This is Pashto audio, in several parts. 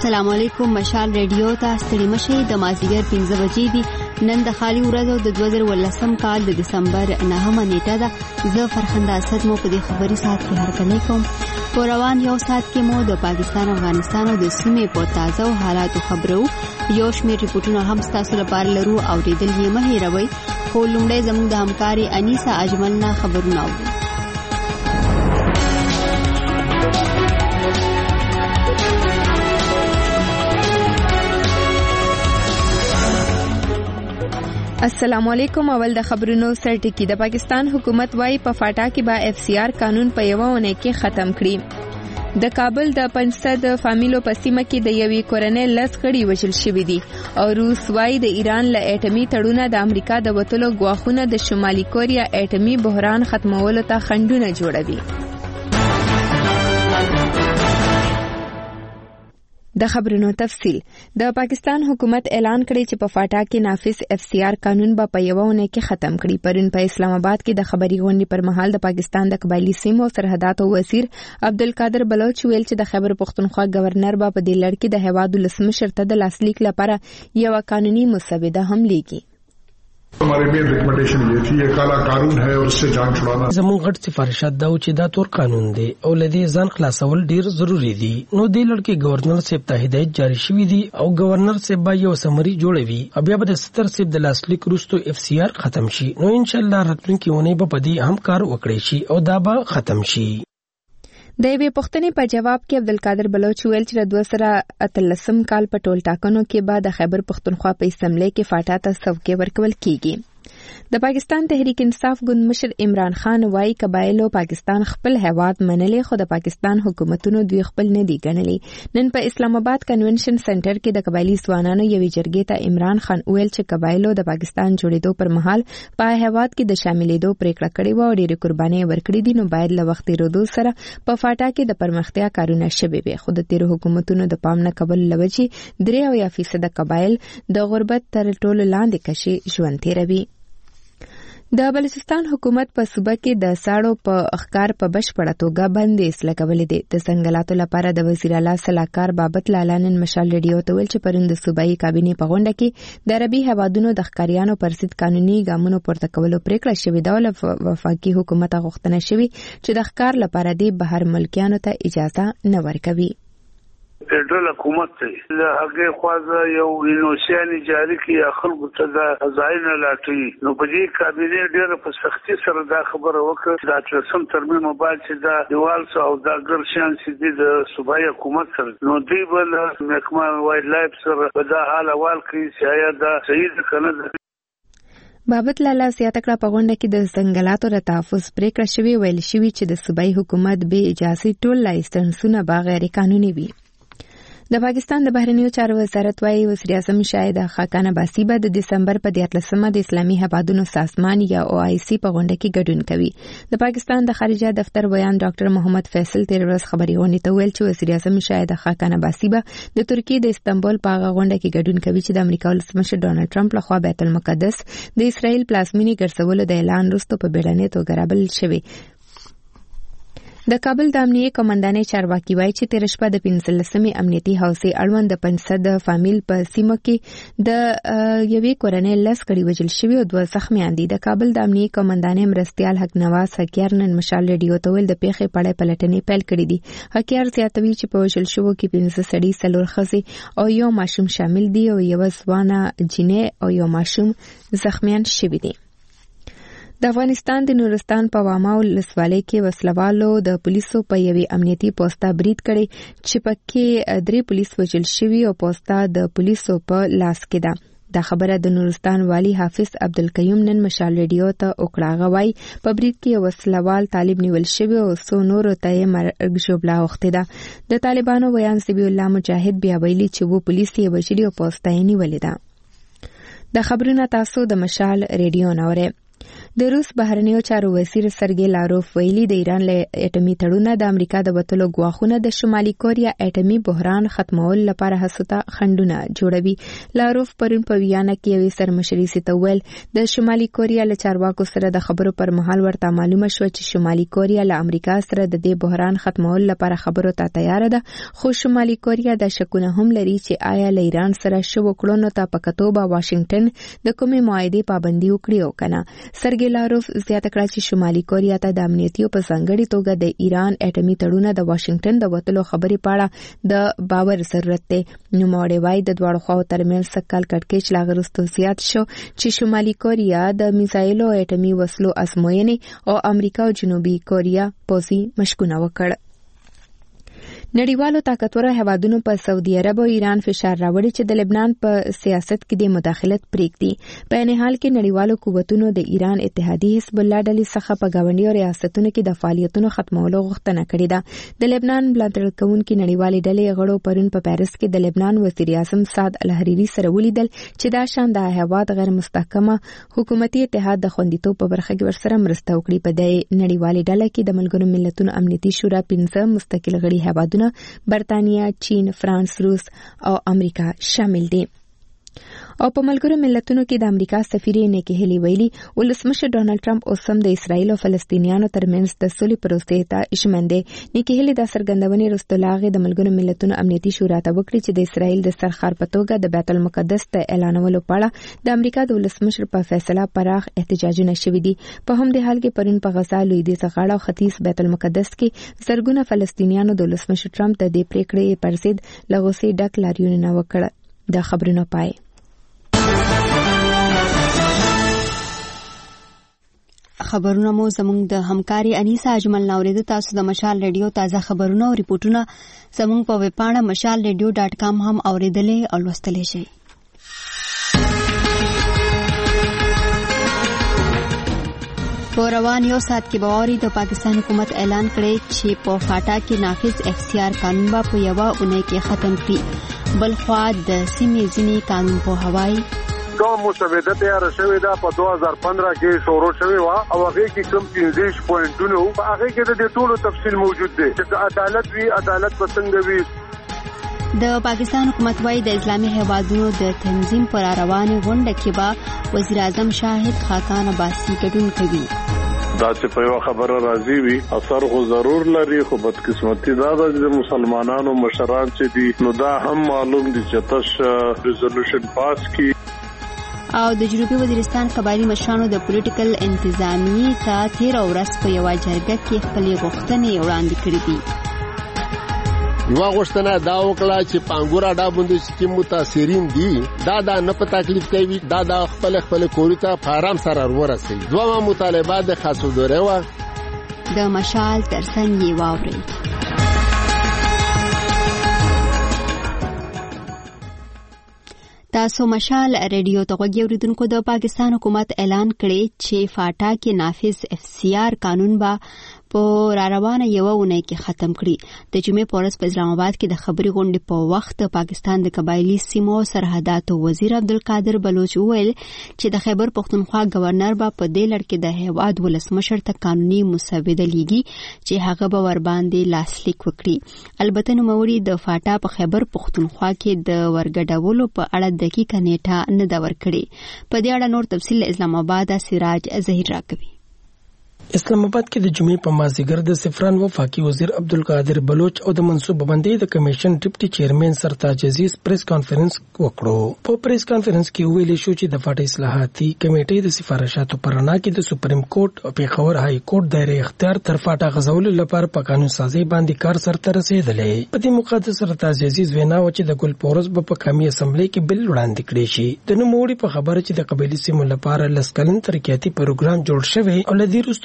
السلام علیکم. مشال ریډیو ته ستړي مشي. د مازیګر 15 بجې دي. نن د خالي ورځو د 2018 کال د دسمبر 9 نیټه ده. زه فرخنده اسد مو په دې خبري ساعت کې هرکلی کوم. په روان یو ساعت کې مو د پاکستان او افغانستان او د سیمې په تازه حالاتو خبرو یو شمېر ریپورتونه هم تاسو لپاره لرو او لیدل یې مه هېروئ. خو لومړی زموږ د همکاري انیسه اجمل نه خبرونه اورو. السلام علیکم. اول د خبرونو سرټکی. د پاکستان حکومت وايي په فاټا کې به اف سی آر قانون په یوه اونۍ کې ختم کړي. د کابل د 500 فامیلو په سیمه کې د یوې کورنۍ 10 غړي وژل شوي دي او روس وايي د ایران له اټومي تړونه د امریکا د وتلو ګواښونه د شمالي کوریا اټومي بحران ختمولو ته خنډونه جوړوي. د خبرونو تفصیل. د پاکستان حکومت اعلان کړی چې په فاټا کې نافذ اف سی آر قانون به په یوه اونۍ کې ختم کړي. پرون په اسلام آباد کې د خبري غونډې پر مهال د پاکستان د قبایلی سیمو سرحداتو وزیر عبدالقادر بلوچ ویل چې د خیبر پختونخوا گورنر به په دې لړ کې د هیواد ولسمشر ته د لاسلیک لپاره یو قانوني مسوده هم لیکي. हमारी main recommendation ये थी ये काला कानून है और उससे जान छुड़ाना. زموږ غټ سفارشات دا چې دا تور قانون دی او لدی ځان خلاصول ډیر ضروری دي. نو د لړکی گورنر صاحب ته هدایت جاری شوې دي او گورنر صاحب به یو سمري جوړوي او بیا به د 70 صاحب د لاسلیک وروسته اف سی آر ختم شي. نو ان شاء الله راتلونکي ونې به په دې هم کار وکړي شي او دا به ختم شي. د یوې پوښتنې په جواب کې عبدالقادر بلوچ ویل چې د 2013 کال په ټول ټاکنو کې به د خیبر پختونخوا په اسمبلی کې فاټا ته څوکۍ ورکول کیږي. د پاکستان تحریک انصاف ګوند مشر عمران خان وايي قبایلو پاکستان خپل هیواد منلي خو د پاکستان حکومتونو دوی خپل نه دي ګڼلي. نن په اسلام آباد کنونشن سنټر کې د قبایلی ځوانانو یوې جرګې ته عمران خان ویل چې قبایلو د پاکستان جوړېدو پر مهال په هیواد کې د شاملېدو پریکړه کړې و او ډېرې قربانۍ ورکړې دي. نو باید له وخت تېرېدو سره په فاټا کې د پرمختیا کارونه شوي وي. خو د تېرو حکومتونو د پام نه کولو له وجې 3% قبایل د غربت تر ټولو لاندې کشي ژوند تېروي. د بلوچستان حکومت په صوبه کې د ساړو په اخکار په بشپړه توګه بندیز لګولې دي. د ځنګلاتو لپاره د وزیر اعلی سلاکار بابت لالا نن مشال ریډیو ته ویل چې پرون د صوبایي کابینې په غونډه کې د عربي هیوادونو د ښکاریانو پر ضد قانوني ګامونو پورته کولو پریکړه شوې ده او له وفاقي حکومت غوښتنه شوې چې د ښکار لپاره د بهر ملکیانو ته اجازه نه ورکوي. فدرال حکومت ته له هغه خواځه یو انوسیان جاری کی خلکو ته د ځایونه لاټي. نو په دې کابینې ډېر په سختي سره دا خبره وکړه چې دا ترسم ترمیم موبایل چې دا دیوال او دا ګرشان چې د صوبایي حکومت سره نو دی بل محکمه وایلډ لایف سره په دا حال احوال کې چې آیا دا صحیح کنه. بابت لالا زیاته کړه په غونډه کې د ځنګلاتو د تحفظ پریکړه شوې. ویل شوې چې د صوبایي حکومت به اجازه ټول لایسنسونه غیر قانوني وي. د پاکستان د بهرنیو چارو وزارت وايي وزیر اعظم شاهد خاقان عباسي به د دسمبر په 13مه د اسلامي هیوادونو سازمان یا او آی سی په غونډه کې ګډون کوي. د پاکستان د خارجه دفتر ویان ډاکټر محمد فیصل تیر ورځ خبري غونډې ته ویل چې وزیر اعظم شاهد خاقان عباسي به د ترکیې د استانبول په غونډه کې ګډون کوي چې د امریکا ولسمشر ډونالد ټرمپ لخوا بیت المقدس د اسرائیل پلازمینی ګرځولو د اعلان وروسته په بیړنۍ توګه رابلل شوی. د کابل د امنیه قومندانې چارواکي وایي چې تیر شپه د 15مې امنیتي حوزې اړوند د 500 فامیل په سیمه کې د یوې کورنۍ 10 غړي وژل شوي او 2 زخمیان دي. د کابل د امنیه قومندانې مرستیال حق نواز حکیار نن مشال ریډیو ته ویل د پیښې په اړه پلټنې پیل کړې دي. حکیار زیاتوي چې په وژل شوو کې 15 سړي 4 ښځې او یو ماشوم شامل دي او یو ځوانه جنې او یو ماشوم زخمیان شوي دي. د افغانستان د نورستان په واما ولسوالۍ کې وسلوالو د پولیسو په یوې امنیتي پوسټه برید کړی چې پکې 3 پولیس وژل شوي او پوسټه د پولیسو په لاس کې ده. دا خبره د نورستان والی حافظ عبدالقیوم نن مشال ریډیو ته وکړه. غوای په برید کې وسلوال طالب نیول شوی او څو نور ته یې مرګ ژوبلا وخته ده. د طالبانو ویان سبی الله مجاهد بیا ویلي چې وو پولیس یې وژلي او پوسټه یې نیولې ده. د خبرونه تاسو د مشال ریډیو نوره. د روس بهرنیو چارو وزیر سرګی لاروف ویلي د ایران له اټومي تړون د امریکا د وټلو غواخونه د شمالي کوریا اټومي بحران ختمول لپاره هڅه خندونه جوړوي. لاروف پرون په ویانا کې یو سرمشري سره ویل د شمالي کوریا له چارواکو سره د خبرو پر مهال ورته معلومه شو چې شمالي کوریا له امریکا سره د دې بحران ختمول لپاره خبرو ته تیار ده، خو شمالي کوریا د شکونه هم لري چې آیا له ایران سره شو کړونو ته په کتوبه واشنگټن د کومې معاهدې پابندي وکړي او کنه. سرګی لاروف زیاته کړه چې شمالي کوریا ته د امنیتي په ځانګړي توګه د ایران اټومي تړون د واشنگټن د وټلو خبرې پاړه د باور ضرورت دی. نو موري وای د دواړو خواو ترمنځ سکل کټکېچ لاغرستو زیات شو چې شمالي کوریا د میزایلو اټومي وسلو ازموینې او امریکا او جنوبي کوریا پوزي مشکونه وکړ. نړیوالو طاقتورو هیوادونو په سعودي عرب او ایران فشار راوړي چې د لبنان په سیاست کې د مداخلت پریږدي. په عین حال کې نړیوالو قوتونو د ایران اتحادی حزب الله ډلې څخه په گاونډي ریاستونو کې د فعالیتونو ختمولو غوښتنه کړې ده. د لبنان ملاتړ کوونکې نړیوالې ډلې غړو پرون په پاریس کې د لبنان وزیر اعظم سعد الحریری سره ولیدل چې دا شان د هیواد غیر مستحکمه حکومتي اتحاد د خوندیتوب په برخه کې ورسره مرسته وکړي. په دې نړیوالې ډله کې د ملګرو ملتونو امنیتي شورا 15 مستقل غړي هیوادونه برطانیه، چین، فرانس، روس او امریکا شامل دي. او په ملګرو ملتونو کې د امریکا سفیر نیکی هیلی ویلي ولسمشر ډونالد ټرمپ اوس هم د اسرایل او فلسطینیانو ترمنځ د سولې پروسې ته ژمن دی. نیکی هیلی د سرګندونې وروسته لاغې د ملګرو ملتونو امنیتي شورا ته وکړي چې د اسرایل د سرخار په توګه د بیت المقدس ته اعلانولو په اړه د امریکا د ولسمشر په فیصله پراخ احتجاجونه شوي دي. په همدې حال کې پرون په غزا، لویدیځ غاړه او ختیځ بیت المقدس کې زرګونه فلسطینیانو د ولسمشر ټرمپ ته د پریکړې پر ضد له غوسې ډک لاریونونه وکړل. د خبرونو پای. خبرونه مو زموږ د همکاري انیسا اجمل نوریده. تاسو د مشال ریډیو تازه خبرونه او ریپورتونه زموږ په ویب پاڼه mashalradio.com هم اوریدلې او لوستلې شئ. په روان یو ساعت کې باوري د پاکستان حکومت اعلان کړی چې په فاټا کې نافذ FCR قانون به په یوه اونۍ کې ختم کړي. بل خوا د سیمې ځینې قانون په هوای کوم مسوده تیار شوې ده په 2015 کې شروع شوې و او هغه کې کوم 15 پوینټونه او هغه کې د ټولو تفصیل موجود دی چې عدالت وی عدالت پسند وی. د پاکستان حکومت وايي د اسلامي هیوادونو د تنظیم پر روانه غونډه کې به وزیر اعظم شاهد خاقان عباسي ګډون کوي. دا چې په یو خبره راضي وي اثر خو ضرور لري، خو بدقسمتي دا د مسلمانانو مشران چې دي نو دا هم معلوم دي چې تاسو ریزولوشن پاس کی. او د جنوبي وزیرستان قبایلی مشرانو د پولیټیکل انتظامی ته تیر ورځ په یو جرګه کې خپل غوښتنې وړاندې کړې دي. یو غوښتنه دا وکړه چې پانګور اډا باندې چې متاثرین دي دا نه په تکلیف کوي، دا خپل کوري ته فارم سره ورسي. دوه مطالبات د خاصو دوره و د مشال ترڅنګ یې واوري. تاسو مشال ریډیو ته غوږی اوریدونکو. د پاکستان حکومت اعلان کړی چې فاټا کې نافذ FCR قانون به په روانه یو اونۍ کې ختم کړي. د جمعې په ورځ په اسلام آباد کې د خبري غونډې په وخت پاکستان د قبایلی سیمو سرحداتو وزیر عبدالقادر بلوچ وویل چې د خیبر پختونخوا گورنر به په دې لړ کې د هیواد ولسمشر ته قانوني مسوده لیږي چې هغه به ور باندې لاسلیک وکړي. البته نوموړي د فاټا په خیبر پختونخوا کې د ورګډولو په اړه دقیقه نیټه نه دا ورکړي. په دې اړه نور تفصیل اسلام آباد سراج ظهیر راکوي. اسلام آباد کې د جمعې په مازیګر د سفران وفاقي وزیر عبدالقادر بلوچ او د منصوبه بندۍ د کمیشن ډیپټي چیرمن سرتاج عزیز پریس کانفرنس وکړو. په پریس کانفرنس کې ویل شو چې د فاټا اصلاحاتي کمیټې د سفارشاتو پر رڼا کې د سپریم کورټ او پیښور هاي کورټ دایره اختیار تر فاټا غځولو لپاره په قانون سازي باندې کار سرته رسیدلې. په دې مقدس سرتاج عزیز وینا و چې د ګل پورس په قومي اسمبلی کې بل وړاندې کړی شي. د نوموړي په خبره چې د قبایلی سیمو لپاره لسکلن ترقیاتي پروګرام جوړ شوی او لدی وروسته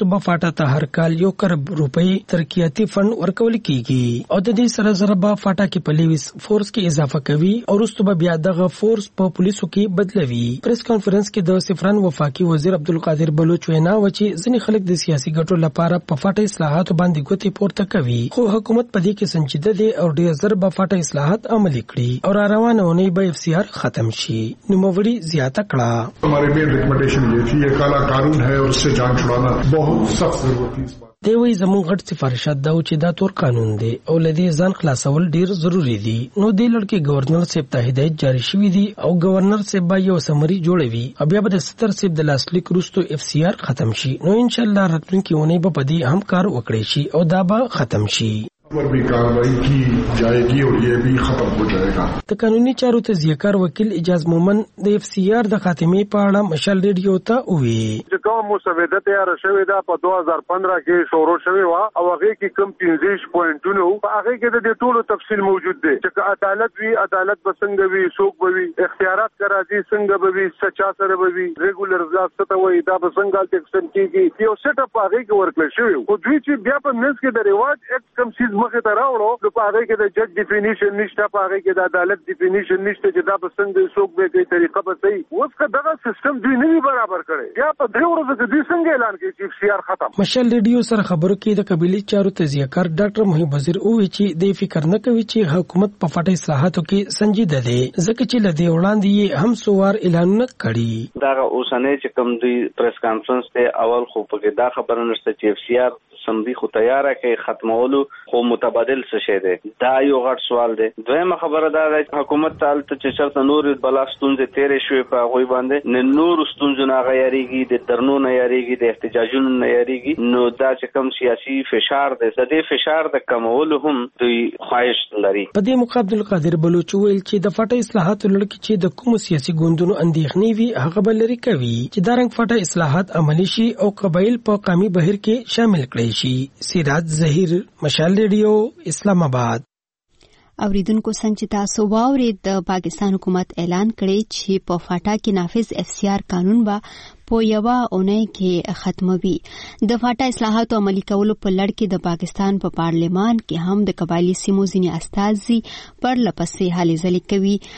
زربا فاټا ته هر کال 1 کروڑ روپۍ ترقیاتي فند ورکول کیږي او د دې سره زربا فاټا کې پولیس فورس کې اضافه کوي او وروسته بیا دغه فورس په پولیسو کې بدلوي. پریس کانفرنس کې د سفران وفاقي وزیر عبدالقادر بلوچ وینا و چې ځینې خلک د سیاسي ګټو لپاره په فاټا اصلاحات باندې ګوتې پورته کوي خو حکومت په دې کې سنجیده دی او ډېر زر به فاټا اصلاحات عملي کړي او روانه ونی به FCR ختم شي. نوموړي زیاته کړه हमारी मेन रिकमेंडेशन ये थी ये काला कानून है और उससे जान छुड़ाना बहुत सख्त जरूरत थी. دی وی زموږ غټ سفارشات دا چې دا تور قانون دی او لدی ځان خلاصول ډیر ضروری دي. نو د لړکی گورنر صاحب ته هدایت جاری شوی دی او گورنر صاحب یو سمری جوړوي او بیا به د 70 صاحب د لاسلیک وروسته FCR ختم شي. نو ان شاء الله راتلونکي ونی به پدې هم کار وکړي شي او دا به ختم شي. पर भी कार्रवाई की जाएगी और ये भी खत्म हो जाएगा. د قانوني چارو تزیهکار وکیل اجاز مومن د FCR د خاتمه په اړه مشال ریډیو ته وی چې کوم مسوده تیار شوې ده په 2015 کې شروع شوې و او هغه کې کم 15 پوینټونه او هغه کې د ټولو تفصیل موجود دی چې عدالت وی عدالت بسنګ وی سوق بوي اختیارات کرازي څنګه بوي سچا سره بوي ریګولر ځاسته ته وي دا بسنګال ټیکسن کېږي یو سیټ اپ هغه کې ورکړل شوی او دوی چې بیا په منځ کې د ریواج اکټ کم چیز مخه ته راوړو نو په هغه کې د جج ډیفینیشن نشته په هغه کې د عدالت ډیفینیشن نشته چې دا بسنګ سوق به کوي طریقه به صحیح اوس که دغه سیستم دوی نه برابر کړي یا په دې ورځ کې دوی څنګه اعلان کوي چې FCR ختم. مشال ریډیو سره خبرو کې د قبيلي چارو تزیهکار ډاکټر محب وزیر او چې د فکر نه کوي چې حکومت په فاټا اصلاحاتو کې سنجیده دی ځکه چې لدی وړاندې هم سوار اعلانونه کړي. دا اوسنۍ چې کوم دوی پریس کانفرنس ته اول خو په دا خبره نشته چې FCR سمدي خو تیاره کې ختمولو خو متبادل څه شي دی دا یو غټ سوال دی. دویمه خبره دا ده حکومت ته چې چرته نور بلاستونځ تیرې شوې په غوي باندې نه نور ستونځونه غیریږي د درنو نه یریږي د احتجاجونو نه یریږي نو دا چې کوم سیاسي فشار دی د دې فشار د کمولو هم دوی خواهش لري. په دې موقع عبدالقادر بلوچ ویل چې د فاټا اصلاحاتو لړ کې د کوم سیاسي ګوندونو اندېښنې وي هغه بل لري کوي چې دا رنګ فاټا اصلاحات عملي شي او قبایل په قومي بهیر کې شامل کړي شي. سراج ظهیر مشال ریډیو اسلام آباد. اوریدونکو څنګه چې تاسو واورید د پاکستان حکومت اعلان کړی چې په فاټا کې نافذ FCR قانون به په یوه اونۍ کې ختموي. د فاټا اصلاحاتو عملي کولو په لړ کې د پاکستان په پارلمان کې هم د قبایلی سیمو ځینې استازي پر لپسې هلې ځلې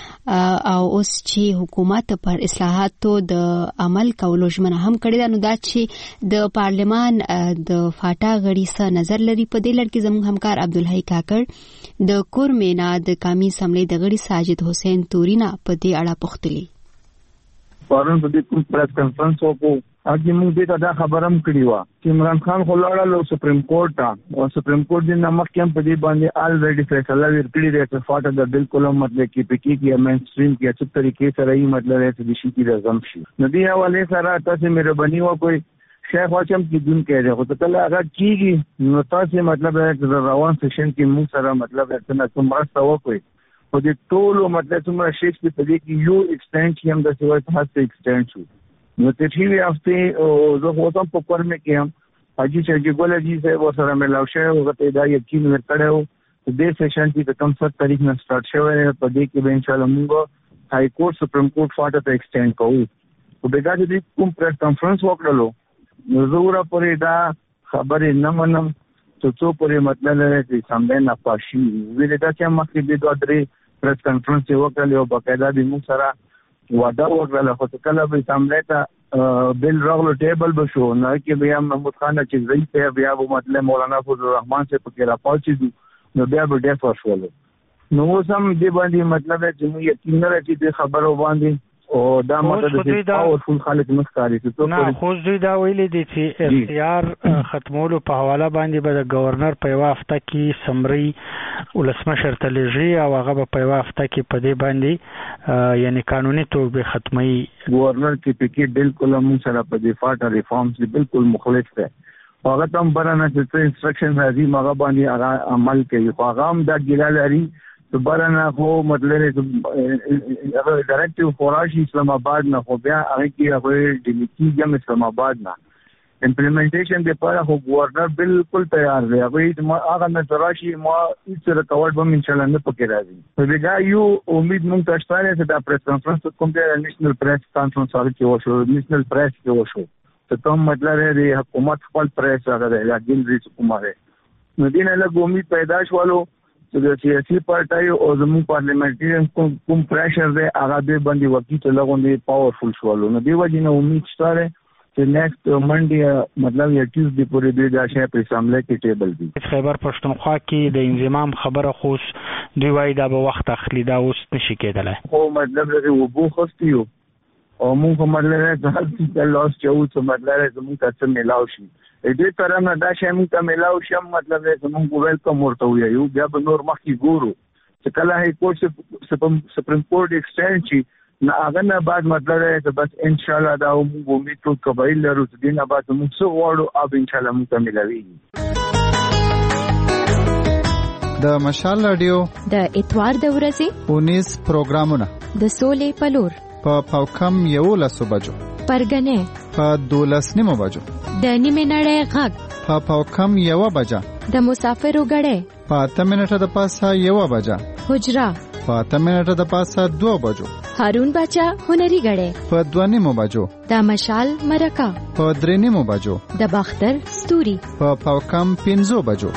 کوي او اوس چې حکومت پر اصلاحاتو د عمل کولو ژمنه هم کړې ده نو دا چې د پارلمان د فاټا غړي څه نظر لري په دې لړ کې زموږ همکار عبدالحی کاکړ د کورمینا د قومي اسمبلی د غړي ساجد حسین تورینا په دې اړه پوښتلي. پرون په دې پریس کانفرنس وکړو چې موږ دې ته دا خبرم کړی و چې عمران خان خو لاړل سپریم کورټ ته او سپریم کورټ د نمک کم په دې باندې الریډي فیصله ورکړي دی چې فاټا د بالکل مطلب کې پکې کې مین سټریم کې اڅ طریقې سره یې مطلب ہے چې شي کې رقم شي نو دې حواله سره تاسو مهرباني وکړئ شیخ واچم کې دن کې دی خو ته کله هغه کیږي نو تاسو مطلب ہے چې روان سیشن کې موږ سره مطلب ہے چې تاسو مرسته وکړئ په دې ټولو مطلب څومره شیخ په دې کې یو ایکسټنډ چې هم د سوال ته هڅه ایکسټنډ شو نو ته چې وی افته او زه هوتم په کورمه کې هم اجي چې ګول جی سه و سره ملاو شه او ته دا یقین ورکړو چې دې سیشن کې کوم څه تاریخ نه سٹارټ شوی په دې کې به ان شاء الله موږ های کورټ سپریم کورټ فاټا ته ایکسټنډ کوو او به دا چې کوم پریس کانفرنس وکړلو نو زوره پرې دا خبرې نه منم څه پرې مطلب لري چې سمبه نه پاشي ویل دا چې مخکې د دوه درې پریس کانفرنس وکړل او باقاعده به موږ سره وعده وکړل خو کله به سمبه ته بل راغلو ټیبل به شو نه کې بیا محمود خان چې زئی ته بیا و مطلب مولانا فضل الرحمن سے پکې را پاتې نو بیا به ډېر فرشول نو سم دې باندې مطلب چې موږ یقین نه راځي د خبرو باندې او دا مطلب چې پاورفل خالق مخکاري نه خو دوی دا ویلي دي چې FCR ختمولو په حواله باندې به د گورنر په یو هفته کې سمري ولسمشر ته لېږي او هغه په یو هفته کې په دې باندې یعنی قانوني توګه ختمي گورنر کې پکې بالکل موږ سره په دې فاټا ریفارمز بالکل مخالف ده هغه تم برانه چې انسټرکشن راځي هغه باندې هغه عمل کوي خو هغه هم دا ګیلا لري برانه خو مطلب هغه ډایرکټیو فوراشي اسلام آباد نه خو بیا هغه کې هغه ډیلیټي جام اسلام آباد نه امپلیمنټیشن د پاره خو گورنر بالکل تیار دی هغه نه تراشي ما هیڅ ریکورډ به ان شاء الله نه پکې راځي په دا یو امید مونږ ته شته چې دا پریس کانفرنس کوم دی نېشنل پریس کانفرنس هغه کې وشو نېشنل پریس کې وشو ته کوم مطلب دی حکومت خپل پریس هغه دی لاګین ریس حکومت نو دینه له امید پیدا شوالو چې د سیاسي پارټایو او زموږ پارلیمنټریان کوم پریشر دی هغه دې باندې وکیل لغونډي پاورفل شوالو نو دی وجه نه امید شته چې نیکسټ منډي مطلب یا ټیوزډے پورې دی دا شی په سامنے کې ټیبل دی. خیبر پښتونخوا کې د انضمام خبره خوش دوی وایي دا به وخت اخلي دا اوس نشي کېدلی. خو مطلب دی وبو خوستیو او موږ مطلب دی هڅه لاس چاو چې مطلب زموږ ته ملاو شي دې طرح نه دا شی موږ ته ملاو شي مطلب زموږ ویلکم ورته ویو بیا به نور مخکې ګورو چې کله هي کورټ سپریم کورټ ایکسټند شي نه هغه نه بعد مطلب دی بس ان شاء الله دا موږ امید ټول قبایل لرو چې دینه بعد موږ څه غواړو او ان شاء الله موږ ته ملاوي. د مشال رادیو د اتوار د ورځې 19 پروګرامونه د سولې پلور په پاوکم 11 بجو پرګنې په 12 بجو د نیمه نړۍ غږ په پاوکم 1 بجه د مسافرو غړې په 8 منټه د پاسه 1 بجه حجرا په 8 منټه د پاسه 2 بجو هارون بچا هنري غړې په 2 بجو د مشال مرکا په 3 بجو د باختر ستوري په پاوکم 15 بجو.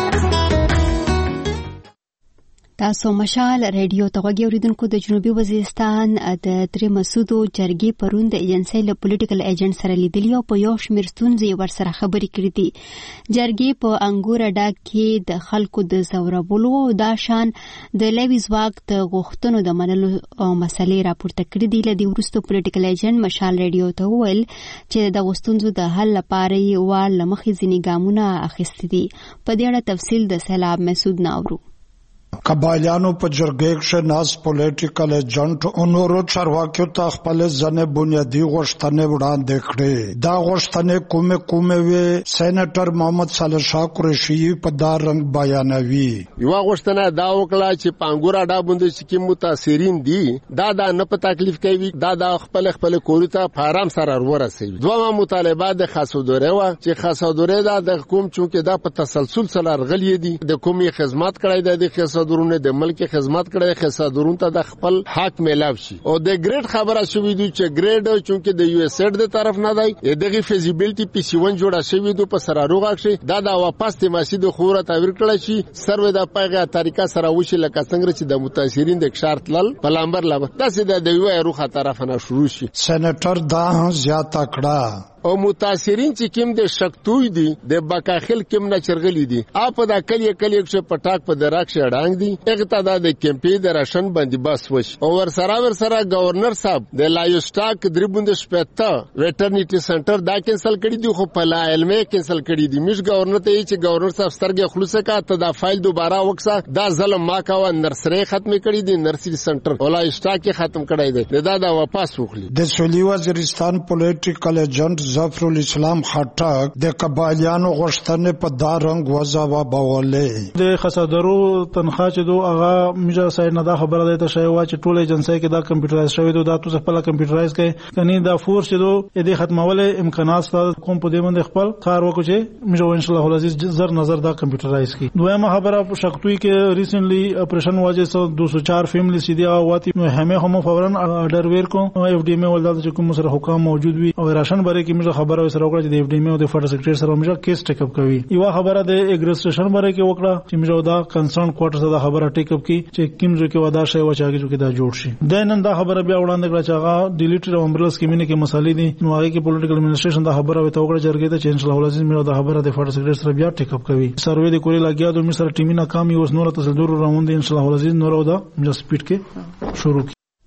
تاسو مشال ریډیو ته غوږی اوریدونکو د جنوبي وزیرستان د درې مسودو جرګې پرون د ایجنسۍ له پولیټیکل ایجنټ سره لیدلی او په یو شمېر ستونزې ورسره خبرې کړې دي. جرګې په انګور ډاګ کې د خلکو د ځورولو او دا شان د لوی ځواک د غوښتنو د منلو مسلې راپورته کړې دي. له دې وروسته پولیټیکل ایجنټ مشال ریډیو ته وویل چې د ستونزو د حل لپاره یې وار له مخې ځینې ګامونه اخیستي دي. په دې اړه تفصیل د سیلاب مسعود نه اورو. قبایلیانو په جرګې کې ناس پولیټیکل ایجنټ او نورو چارواکیو ته خپل ځنې بنیادی غوښتنې وړاندې کړې. دا غوښتنې کومه وي سېنیټر محمد صالح شاه قریشي په دا رنګ بیانوي. یو غوښتنه دا وکړه چې پانګور اډا باندې چې کوم متاثرین دي دا نه په تکلیف کوي دا خپل کور ته فارم سره ورسوي. دوه مطالبات د خاصو دوره و چې خاصو دوره دا د حکومت چونکه دا په تسلسل سره رغلي دي د کومي خدمات کړای د خاصو درونه د ملک خدمت کړي خصادرون ته د خپل حق ملاوي شي او د ګریډ خبره شوې دي چې ګریډ چونکه د یو اس ایډ د طرف نه دی دغه فیزیبিলিټی پی سی 1 جوړه شوې دي په سره روغ شي دا واپس د مسجد خوره تعبیر کړی شي سروې د پایغه طریقه سره وشي لکه څنګه چې د متاثرین د شرط لل پلامبر لا تاسو د یو روخه طرف نه شروع شي. سېنیټر دا زیاته کړه او متاثرین چې کوم د شکتوی دي د بکاخل کوم نه چرغلی دي اپ دا کلی چې پټاک په دراک شړانګ دي اقتدا د کمپی د راشن باندې بس وش او ور سره گورنر صاحب د لایوسټاک دربوند شپته ویټرنیټی سنټر دا کینسل کړی دي خو په لا علمه کینسل کړی دي مش گورنر ته چې گورنر صاحب سترګې خلاصه کا ته دا فایل دوباره وکړه دا ظلم ما کاوه نرسری ختم کړی دي نرسری سنټر او لایوسټاک ختم کړی دي دا واپس وخلی. د سولي وزیرستان پولیټیکل ایجنټ ظفر الاسلام خټک د قبایلیانو غوښتنې په دا رنګ وځوا بولې. د خصادرو تنخواه چې دو هغه میجا سایډ نه دا خبره ده چې شای وا چې ټول ایجنسۍ کې دا کمپیوټرایز شوی دا تاسو خپل کمپیوټرایز کړئ کني دا فورس چې دو دې ختمول امکانات ستاسو کوم په دې باندې خپل کار وکړي چې میجا ان شاء الله العزیز زر نظر دا کمپیوټرایز کی. دویمه خبره په شکتوی کې ریسنټلی اپریشن واجه 204 فیملی سیدی اواتی نو همه هم فورا آرډر ور کو اف ډی ام ولدا چې کوم سره حکام موجود وي او راشن بره کې میجا خبره سره وکړه چې د اف ډی ام او د فاډر سیکریټری سره میجا کیس ټیک اپ کوي. یو خبره د اګریسټریشن بره کې وکړه چې میجا دا کنسرن کوارټر سره خبره ټیک اپ کی چې کوم ځکه ودا شی و چې هغه دا جوړ شي. دنن دا خبره بیا وړاندې کړه چې هغه ډیلیټډ امبرلس کمیونټي کې مسالې دي نو هغه کې پولیټیکل ایڈمنسټریشن دا خبره وته وکړه جرګې ته چې ان شاء الله العزیز میجا دا خبره د فاډر سیکریټری سره بیا ټیک اپ کوي. سروې د کوری لاګیا د مصر ټیمي ناکامي اوس نور تصدور راوند ان شاء الله العزیز نور او دا میجا سپیډ کې شروع.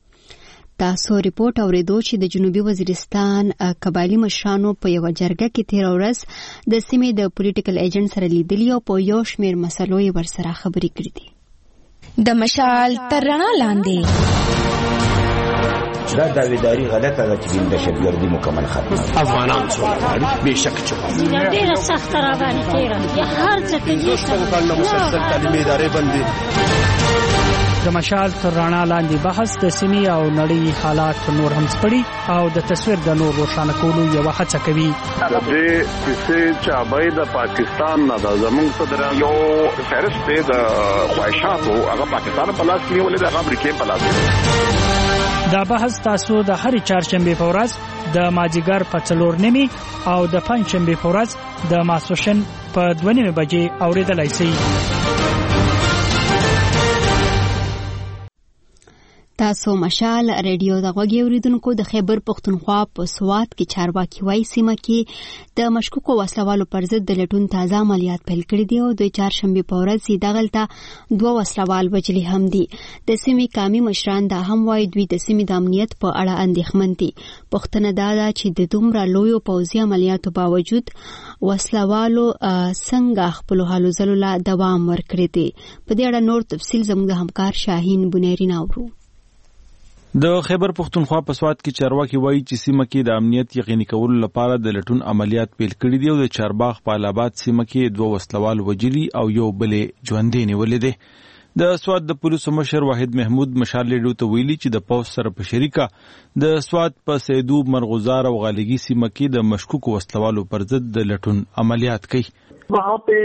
تاسو ریپورت اوریدو چې د جنوبي وزیرستان قبایلی مشرانو په یو جرګه کې تیر ورځ د سیمې د پولیټیکل ایجنټ سره لیدلی او په یو شمېر مسلو یې ورسره خبرې کړې دي. د مشال تر رڼا لاندې دا داویداری غلطه ده چې د دهشتګردي مکمل ختمه افغانان څو بهشکه چې ډیره سخت را باندې تیره هر څه کې مسلسل تعلیمي ادارې بندي. د مشال تر رڼا لاندې بحث د سیمې او نړۍ حالات نور هم سپړي او د تصویر د نور روښانه کولو یو هڅه کوي. د دې چې چابای د پاکستان نه د زمونږ صدر یو فهرست د خواهشاتو هغه پاکستان په لاس کې ولې د امریکای په لاس دا بحث تاسو د هر چهارشنبه په ورځ د مازیګر په 4:30 او د پنځشنبه په ورځ د ماسوشن په 2:30 بجې اوریدلای شئ. تاسو مشال ریډیو د غوږی اوریدونکو د خیبر پختونخوا په سوات کې چارواکي وای سیمه کې د مشکوکو وسلوالو پر ضد د لټون تازه عملیات پیل کړي دي او د چهارشنبه په ورځ دغلته 2 وسلوال وجلي هم دي. د سیمې قومي مشران دا هم وای دوی د سیمې د امنیت په اړه اندېښمن دي. پښتنه دا ده چې د دومره لویو پوځي عملیاتو باوجود وسلوالو څنګه خپل حالو زلو لا دوام ورکړي دي. په دې اړه نور تفصیل زموږ د همکار شاهین بنيرین اورو. د خیبر پختونخوا په سوات کې چارواکي وایي چې سیمه کې د امنیت یقیني کولو لپاره د لټون عملیات پیل کړي دي او د چارباغ په الاباد سیمه کې 2 وسلوال وجلي او یو بل ژوندې نیولې دي. د سوات د پولیسو مشر واحد محمود مشال ریډیو ته ویلي چې د پولیس سره په شریکه د سوات په سیدو مرغزار او غالګي سیمه کې د مشکوک وسلوالو پر ضد د لټون عملیات کوي. वहाँ पे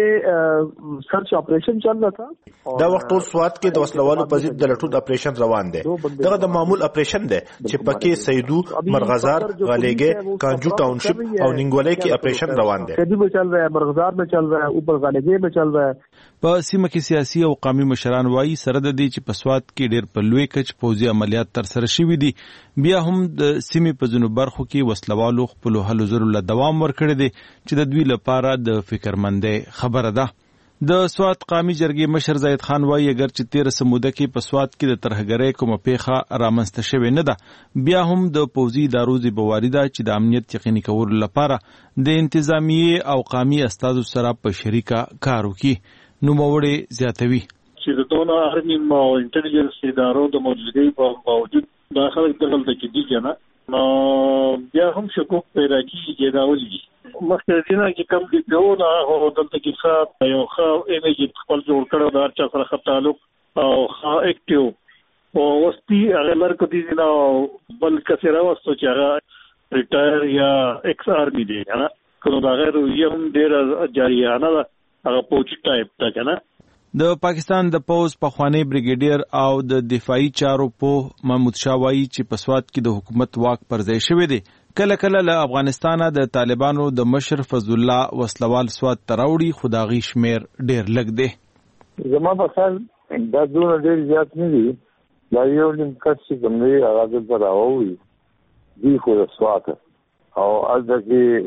सर्च ऑपरेशन चल रहा था. دا وخت ټول سوات کې د وسلوالو په ضد د لټون اپریشن روان دی. دغه د معمول اپریشن دی چې پکې سیدو مرغزار غالګي کانجو ټاونشپ او ننګولای کې اپریشن روان دی. سیدو میں چل رہا ہے, مرغزار میں چل رہا ہے, اوپر غالګي میں چل رہا ہے. په سیمه کې سیاسي او قومي مشران وایي سره د دې چې په سوات کې ډېر په لوی کچ پوځي عملیات تر سره شوي دي, بیا هم د سیمې په ځینو برخو کې وسلوالو خپل هلو زرو له دوام ورکړی دی چې د دوی لپاره د فکرمندۍ خبره ده. د سوات قومي جرګې مشر زید خان وایي اگر چې 13 موده کې په سوات کې د ترهګرۍ کومه پیښه رامنځته شوې نه ده, بیا هم د پوځي ادارو ذمہواري ده چې د امنیت یقیني کولو لپاره د انتظامیې او قومي استازو سره په شریکه کار وکړي. نو موړې زیاتوي چې د دونه ارمي او انټيليجنس ادارو د موجودګۍ په باوجود دا خلک دغلته کې دي کنه, نو بیا هم شکوک پیدا کیږي دا ولي مخکې دینه چې کوم دی په نه هو دلته کې ښه یو ښه ایمیج خپل جوړ کړو دا چې سره خپل تعلق او ښه اکټیو او وستي هغه لرکو دي نه بل کثیره وستو چې هغه ریټایر یا ایکس آرمي دی کنه کله دا غیر یو هم ډیر جاریانه هغه پوچ ټایپ تا کنه. د پاکستان د پوز پخوانی بریګیډیر او د دفاعي چارو په محمود شاه وایي چې په سوات کې د حکومت واک پر ځای شوی دی. کله کله له افغانستانه د طالبانو د مشر فضل الله وسلوال سوات ته راوړي, خو د هغې شمېر ډېر لږ دی. زما په خیال دا دونه ډېر زیات نه دي. دا یو نیم کس چې کوم دی هغه دلته راوړي دي خو د سوات او هلته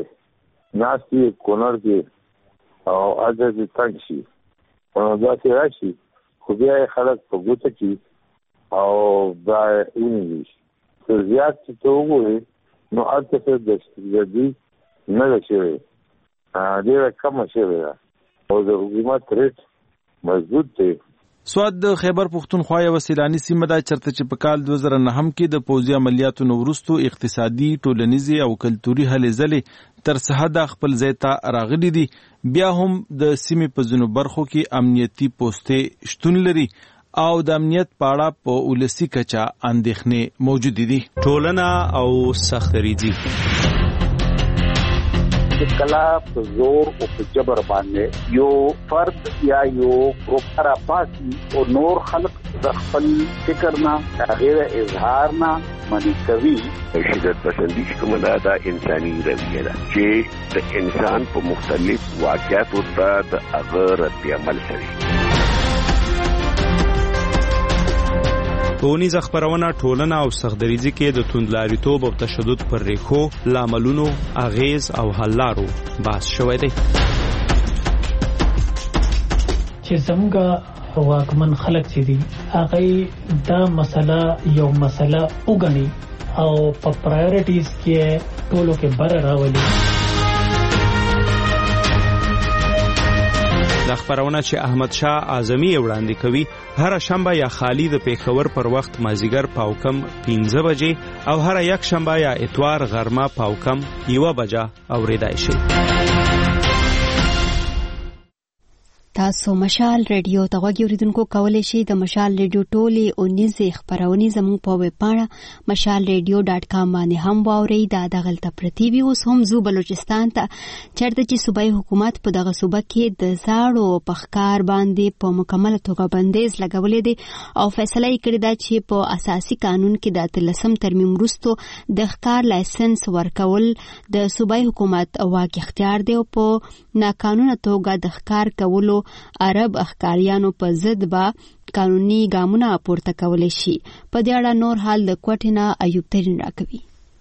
کې ناست دي کونړ کې او اځه دې تنګ شي او دا چې راشي خو بیا یې خلک په ګوته کې او دا ونیږي. که زیات چې ته وګورې نو هلته څه دهشتګردي نه ده شوې, ډېره کمه شوې ده او د حکومت ریټ مضبوط دی. سوات د خیبر پختونخوا یوه سیلاني سیمه ده چېرته چې په کال 2009 کې د پوځي عملیاتو نه وروستو اقتصادي, ټولنیزې او کلتوري هلې ځلې تر سحده خپل ځای ته راغلي دي. بیا هم د سیمې په ځینو برخو کې امنیتي پوستې شتون لري او د امنیت په اړه په ولسي کچه اندېښنې موجودې دي. ټولنه او سختریزي کلا په زور او په جبر باندې یو فرد یا یو ګروپ را پاسي او نور خلق د خپل فکر نه غیر اظهار نه منی کوي. شدت پسندی کومه دا انساني رویه ده چې د انسان په مختلف واقعاتو ته د هغه رد عمل کوي. ټولنیزه خپرونه ټولنه او سختدریزي کې د توندلاریتوب او تشدد پر ریښو, لاملونو, اغیز او حل لارو بحث شوی دی. چې څنګه واکمن خلک چې دي هغه دا مسله یو مسله وګڼي او په پرایورټیز کې ټولو کې بر راولي. دا خبرونه چې احمد شاه اعظمي وړاندې کوي هر شنبه یا خالی د پیښور پر وخت مازیګر پاوکم 15 بجې او هر یک شنبه یا اتوار غرمه پاوکم 1 بجه اوریدای شي. تاسو مشال ریډیو ته غوږ اوریدونکو کولی شئ د مشال ریډیو ټولې اونیزې خپرونې زموږ په ویب پاڼه mashalradio.com باندې هم واورئ. دا دغلته پرتې وي. اوس هم ځو بلوچستان ته چېرته چې صوبایي حکومت په دغه صوبه کې د زاړو په ښکار باندې په مکمله توګه بندیز لګولی دی او فیصله یې کړې ده چې په اساسي قانون کې د 13 ترمیم وروسته د ښکار لایسنس ورکول د صوبایي حکومت واک اختیار دی او په ناقانونه توګه د ښکار کولو عرب ښکاریانو په ضد به قانوني ګامونه پورته کولی شي. په دې اړه نور حال د کوټې نه ایوب ترین راکوي.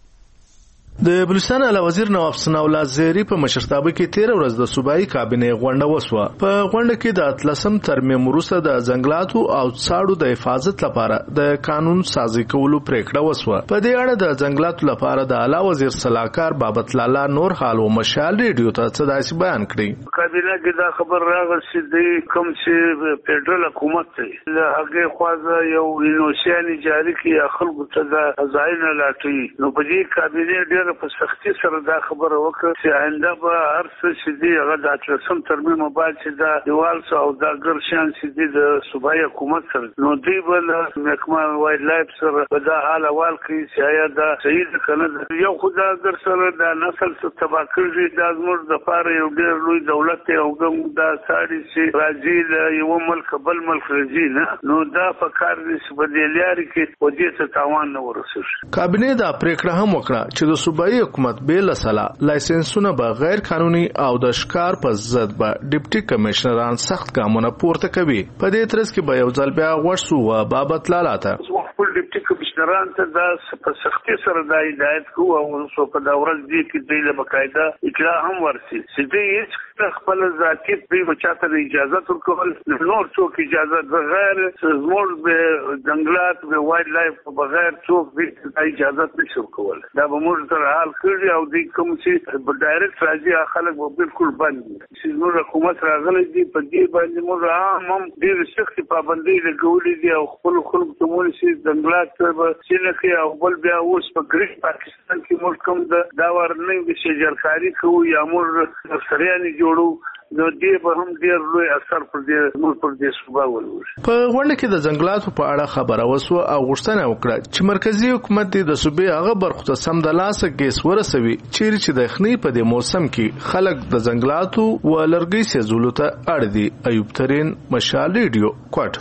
د بلوچستان اعلی وزیر نواب ثناء الله زیری په مشرتابه کې 13 ورځ د صوبایي کابینې غونډه وسوه. په غونډه کې د 13 ترمیم وروسته د ځنګلاتو او څاړو د حفاظت لپاره د قانون سازي کولو پریکړه وسوه. په دې اړه د ځنګلاتو لپاره د اعلی وزیر صلاحکار بابت لالا نور حال او مشال ریډیو ته څه داسې بیان کړی. کابینه کې دا خبر راغلی چې د کوم چې فدرال حکومت دی هغه خواځه یو انوشیاني جاری کړي خلکو ته د ځایونه لاټي. نو په دې کابینه په سختي سره دا خبره وکړه چې آینده به هر څه چې دی هغه د 13 ترمیم بعد چې دا دیوال او دا ګرشان چې دی د صوبایي حکومت سره نو دی بل محکمه وایلډ لایف سره په دا حال احوال کې چې آیا دا صحیح ده کنه. یو خدای ګر سره دا نسل څخه تبا کړی دا زموږ د پاره یو ډېر لوی دولت دی او دا ساړي چې راځي یو ملک بل ملک راځي نه نو دا فکر دې چې په دې لاري کې ودې ته تاوان نه ورسېږي. کابینه دا پریکړه هم وکړه چې د صوبایي حکومت بیل سلا لایسنسونه به غیر قانوني او د ښکار په ضد به ډیپټي کمشنران سخت ګامونه پورته کوي. په دې ترڅ کې به یو ځل بیا ورسو بابت لالا ته خپل ډیپټي کمشنران ته دا په سختي سره د هدایت کوو او څو په دا ورځ دي کې د باقاعده اطلاع هم ورسي چې دې خپل ذاتي په بچاته اجازه ورکول نور څوک اجازه بغیر زموږ به جنگلات به وایلډ لایف بغیر څوک به اجازه نشي ورکول. دا به موږ تر حال کړی او د کوم چې ډایرکټ راځي خلک به بالکل بند چې نور حکومت راغلی دی په دې باندې موږ هم ډېر سخت پابندۍ لګولې دي او خپل خلک ته مونږ چې جنگلات به سینکه او بل بیا اوس په ګریټ پاکستان کې موږ کوم دا ورننګ شجرکاری کوو یا موږ سریاني جوړو نو دې به هم ډېر لوی اثر پر دې صوبه ولري. په غونډه کې د ځنګلاتو په اړه خبره وسوه او غوښتنه وکړه چې مرکزی حکومت د صوبې هغه برخو ته سم د لاسه ګیس ورسوي چیرې چې د یخنۍ په دې موسم کې خلک د ځنګلاتو و لرګي سېزولو ته اړ دي. ایوب ترین مشال ریډیو کوټ.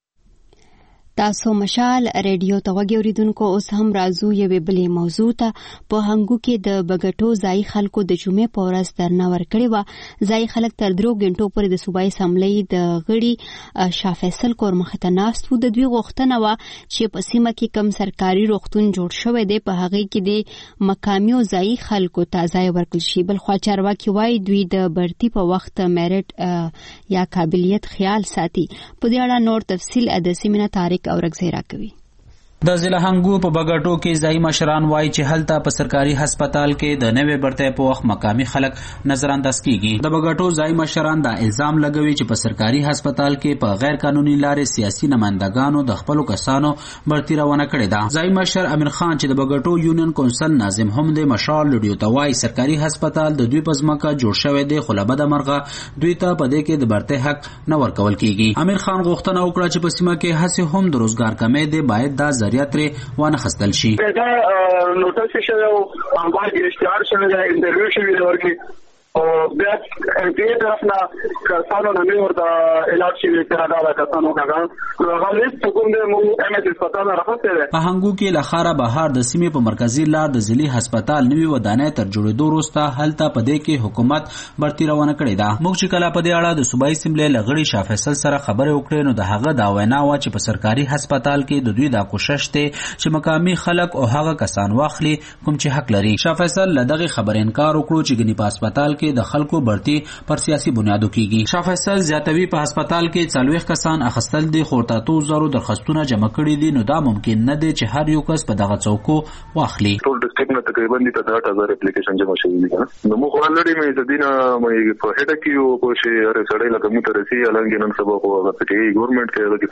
تاسو مشال ریډیو ته غوږ اوریدونکو اوس هم راځو یوې بلې موضوع ته. په هنګو کې د بګټو ځای خلکو د جمعې په ورځ درنه ورکړې وه. ځای خلک تر 3 غنټو پورې د صوبایي اسامبلۍ د غړي شاه فیصل کور مخې ته ناست وو. د دوی غوښتنه وه چې په سیمه کې کم سرکاري روغتون جوړ شوی دی په هغې کې د مقامي او ځایي خلکو ته ځای ورکړل شي. بلخوا چارواکي وایي دوی د برتي په وخت میرټ یا قابلیت خیال ساتي. په دې اړه نور تفصیل د سیمینه تاریخ او رګزیرا کوي. د ضلع هنګو په بګټو کې ځای مشران وایي چې هلته په سرکاري هسپتال کې د نوې برتۍ په وخت مقامي خلک نظر انداز کیږي. د بګټو ځای مشران دا الزام لګوي چې په سرکاري هسپتال کې په غیر قانوني لارې سیاسي نمائندګانو د خپلو کسانو برتي روانه کړې ده. ځای مشر امیر خان چې د بګټو یونین کونسل ناظم هم د مشال ریډیو ته وایي سرکاري هسپتال د دوی په ځمکه جوړ شوی دی خو له بده مرغه دوی ته په دې کې د برتۍ حق نه ورکول کیږي. امیر خان غوښتنه وکړه چې په سیمه کې هڅې هم د روزګار کمې دی باید دا ذریعہ ترې وانه خستل شي. دا نوټس شوی او باندې اشتهار شوی دی انټرویو شوی دی ورکی او بیا په طرف نه کسانو نه ورته علاج شي تر دا کسانو کاغه غالب کوم د مو امت هسپتال راځي. په هنګو کې لخاره بهار د سیمې په مرکزی لار د ضلعي هسپتال نوي ودانۍ تر جوړېدو وروسته هلته په دې کې حکومت برتي روانه کړې ده. موږ چې کله په دې اړه د صوبایي اسمبلۍ لغړي شاه فیصل سره خبرې وکړې نو د هغه دا وینا و چې په سرکاري هسپتال کې د دوی دا کوشش ته چې مقامي خلک او هغه کسان واخلي کوم چې حق لري. شاه فیصل لدغه خبر انکار وکړو چې ګنې په هسپتال کې د خلکو برتي پر سیاسي بنیادو کیږي. شاه فیصل زیاتوي په هسپتال کې 40 کسان اخستل دي خو تر 2000 درخواستونه جمع کړي دي نو دا ممکن نه دی چې هر یو کس په دغه څوکو واخلي. ټول ډیسټریکټ نه تقریبا 8000 اپلیکیشن جمع شوي دي نو موږ ولري مې د دینه مې په هټه کې یو کوشش اره سړی لکه مو ترسي الانګ نن سبا په هغه کې ګورنمنت کې هغه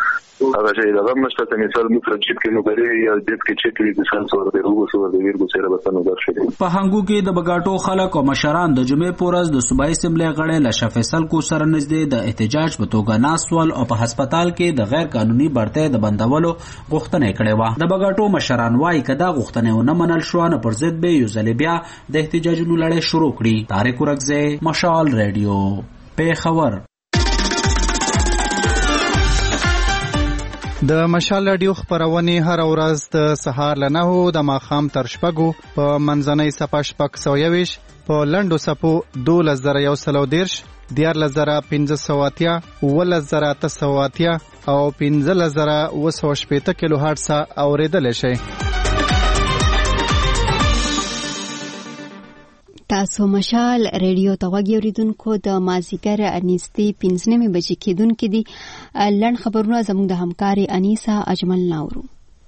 هغه شي دا هم نشته چې مثال موږ چې کې نو غري یا د کې چې د سنسور د روغ سره د ویرګو سره بسنه درشي. په هنګو کې د بګاټو خلک او مشران د د جمعې په ورځ د صوبایي اسمبلی غړي له شاه فیصل کو سره نږدې د احتجاج په توګه ناست ول او په هسپتال کې د غیر قانوني برتۍ د بندولو غوښتنه یې کړې وه. د بګاټو مشران وایي که دا غوښتنه ونه منل شوه نو پر ضد به یو ځل بیا د احتجاجونو لړۍ شروع کړي. طارق ورکزی، مشال ریډیو، پیښور. د مشال رادیو خبرونه هر ورځ د سهار له 9 د ماښام تر 6 په منځنۍ صفه 620 په لنډو صفو 2110 14580 11880 او 15780 کیلو هرتز اوریدل شي. تاسو مشال ریډیو ته غوږ اوریدونکو د مازیګر نږدې 15 بجې کېدونکې دي. لنډ خبرونه زموږ د همکاري انیسا اجمل ناورو.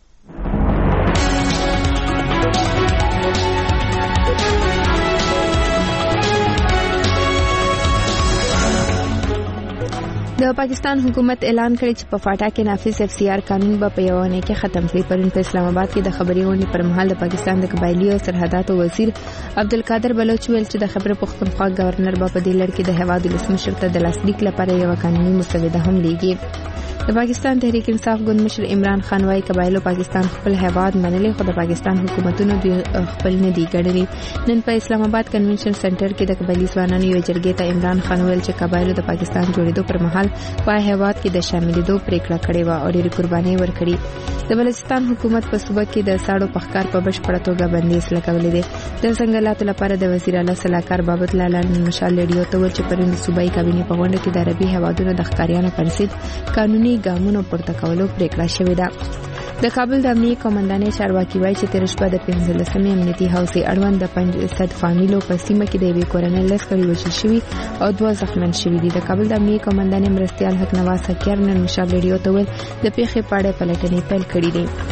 د پاکستان حکومت اعلان کړی چې په فاټا کې نافذ FCR قانون به په یو ونه کې ختم شي. پرون په اسلام آباد کې د خبري غونډې پر مهال د پاکستان د قبایلی او سرحداتو وزیر عبدالقادر بلوچ ویل چې د خبر پښتونخوا گورنر په دې لړ کې د هواد ولسمشر ته د لاسلیک لپاره یو قانوني مسوده هم لیږي. د پاکستان تحریک انصاف ګوند مشر عمران خان وايي قبایلو پاکستان خپل هواد منلې خو د پاکستان حکومتونو د خپل نه دی ګڼلي. نن په اسلام آباد کنونشن سنټر کې د قبایلی ځوانانو یو جرګې ته عمران خان ویل چې قبایلو د پاکستان جوړېدو پر مهال په هواد کې د شاملېدو پریکړه کړې و او ډېری قرباني ورکړي. د بلوچستان حکومت په صوبه کې د ساړو پخکار په بشپړه توګه بندیز لګولې ده. د ځنګلاتو لپاره د وزیر اعلی صلاحکار بابت لالا مشال ریډیو ته ویل چې پرون د صوبایي کابینې په غونډه کې د عربي هوادونو د ښکاریانو پر ضد قانوني ګامونو پورته کولو پریکړه شوې ده. د کابل د امنیتي کمانډانې چارواکي وایي چې تیر شپه د 15 امنیتي حوزې اړوند د 500 فامیلو په سیمه کې د یوې کورنۍ 10 کړي وژل شوي او 2 زخمیان شوي دي. د کابل د امنیتي کمانډانې مرستیال حق نواز حکیار نن مشال ریډیو ته ویل د پیښې په اړه پلټنې پیل کړې دي.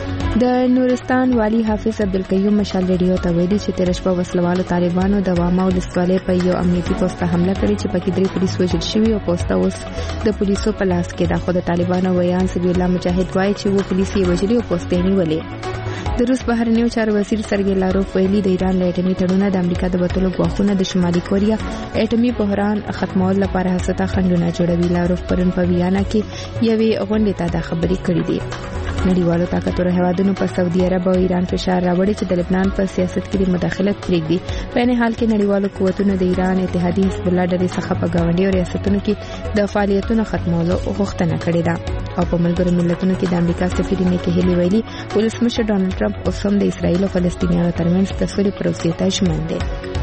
د نورستان والی حافظ عبدالقیوم مشال ریډیو ته ویلي چې تیر شپه وسلوالو طالبانو د واما ولسوالۍ په یو امنیتي پوسټ حمله کړې چې پکې 3 پولیس وژل شوي او پوسټ اوس د پولیسو په لاس کې ده. خو د طالبانو ویان سبیل الله مجاهد وایي چې و پولیس یې وژلي او پوسټ یې نیولې. د روس بهرنیو چارو وزیر سرګی لاروف ویلي د ایران له اټومي تړونه د امریکا د وټولو غواخونه د شمالي کوریا اټومي بحران ختمول لپاره هڅه خنډونه جوړوي. لاروف پرون په ویانا کې یوې غونډې ته د خبرې کړې دي. نړیوالو طاقتورو هیوادونو په سعودي عرب او ایران فشار راوړي چې د لبنان په سیاست کې مداخلت پرېږدي. په نه حال کې نړیوالو قوتونو د ایران اتحادیه حزب الله ډلې څخه په ګاونډي ریاستونو کې د فعالیتونو ختمولو غوښتنه کړې ده. او په ملګرو ملتونو کې د امریکا سفیر نیکی هیلی ویلي ولسمشر ډانلډ ټرمپ اوس هم د اسرایل او فلسطینیانو ترمنځ د سولې پروسې ته ژمن دی.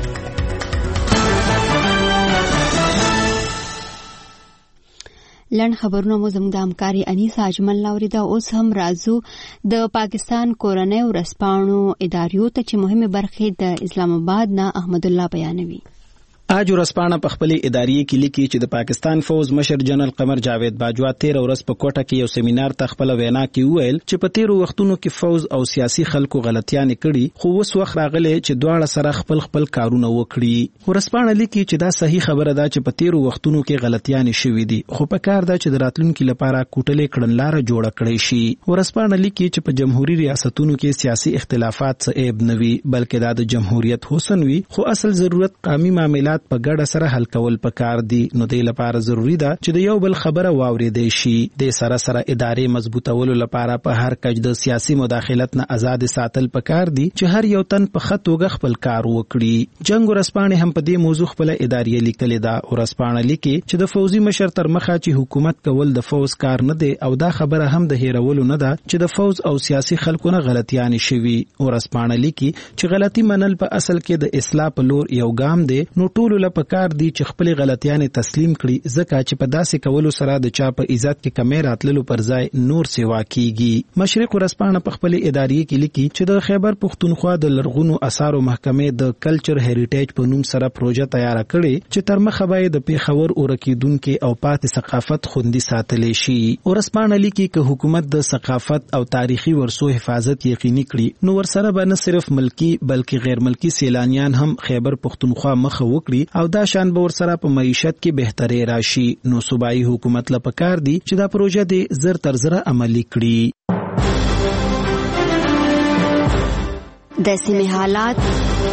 لنډ خبرونه مو زموږ د همکاري انیسا اجمل لاوریدا. اوس هم راځو د پاکستان کورنۍ ورځپاڼو اداریو ته چې مهمه برخې د اسلام آباد نه احمد الله بیانوي. آج ورځپاڼه په خپل اداري کې لیکي چې د پاکستان فوز مشر جنرال قمر جاوید باجوا 13 ورځ په کوټه کې یو سیمینار ته خپل وینا کې وویل چې په 13 وختونو کې فوز او سیاسي خلکو غلطیانې کړي خو اوس وخت راغلی چې دواړه سره خپل کارونه وکړي. ورځپاڼه لیکي چې دا صحیح خبره ده چې په 13 وختونو کې غلطیانې شوې دي خو په کار ده چې د راتلونکو لپاره کوټلې کړنلاره جوړه کړي شي. ورځپاڼه لیکي چې په جمهوریت ریاستونو کې سیاسي اختلافات څه عیب نه وي بلکې دا د جمهوریت حسن وي خو اصل ضرورت قومي معاملات په ګډه سره حل کول پکار دي. نو د لپاره ضروری ده چې د یو بل خبره واورېدل شي. د سره ادارې مضبوطولو لپاره په هر کچ د سیاسي مداخلت نه آزاد ساتل پکار دي چې هر یو تن په خطوګه خپل کار وکړي. جنگ ورځپاڼه هم په دې موضوع خپل اداري لیکل ده. ورځپاڼه لیکي چې د فوزي مشر تر مخه چې حکومت کول د فوز کار نه دی او دا خبره هم د هیرولو نه ده چې د فوز او سیاسي خلکو نه غلطیان شوي. ورځپاڼه لیکي چې غلطي منل په اصل کې د اصلاح په لور یو ګام دی. نو ټول لپاره کار دی چې خپل غلطیانې تسلیم کړي ځکه چې په داسې کولو سره د چا په عزت کې کمی راتللو پر ځای نور سیوا کیږي. مشرق ورځپاڼه په خپل اداري کې لیکي چې د خیبر پښتونخوا د لرغونو آثارو محکمې د کلچر هریټیج په نوم سره پروژه تیار کړي چې تر مخه به د پیښور اورکیدونکو او پاتې ثقافت خوندي ساتل شي. ورځپاڼه لیکي چې حکومت د ثقافت او تاریخي ورثو حفاظت یقیني کړي نو ورسره به نه صرف ملکی بلکې غیر ملکی سیلانیان هم خیبر پښتونخوا مخه وکړي او دا شان به ورسره په معیشت کې بهتري راشي. نو صوبایي حکومت له پکار دي چې دا پروژه د زر تر زر عملي کړي. د سیمې حالات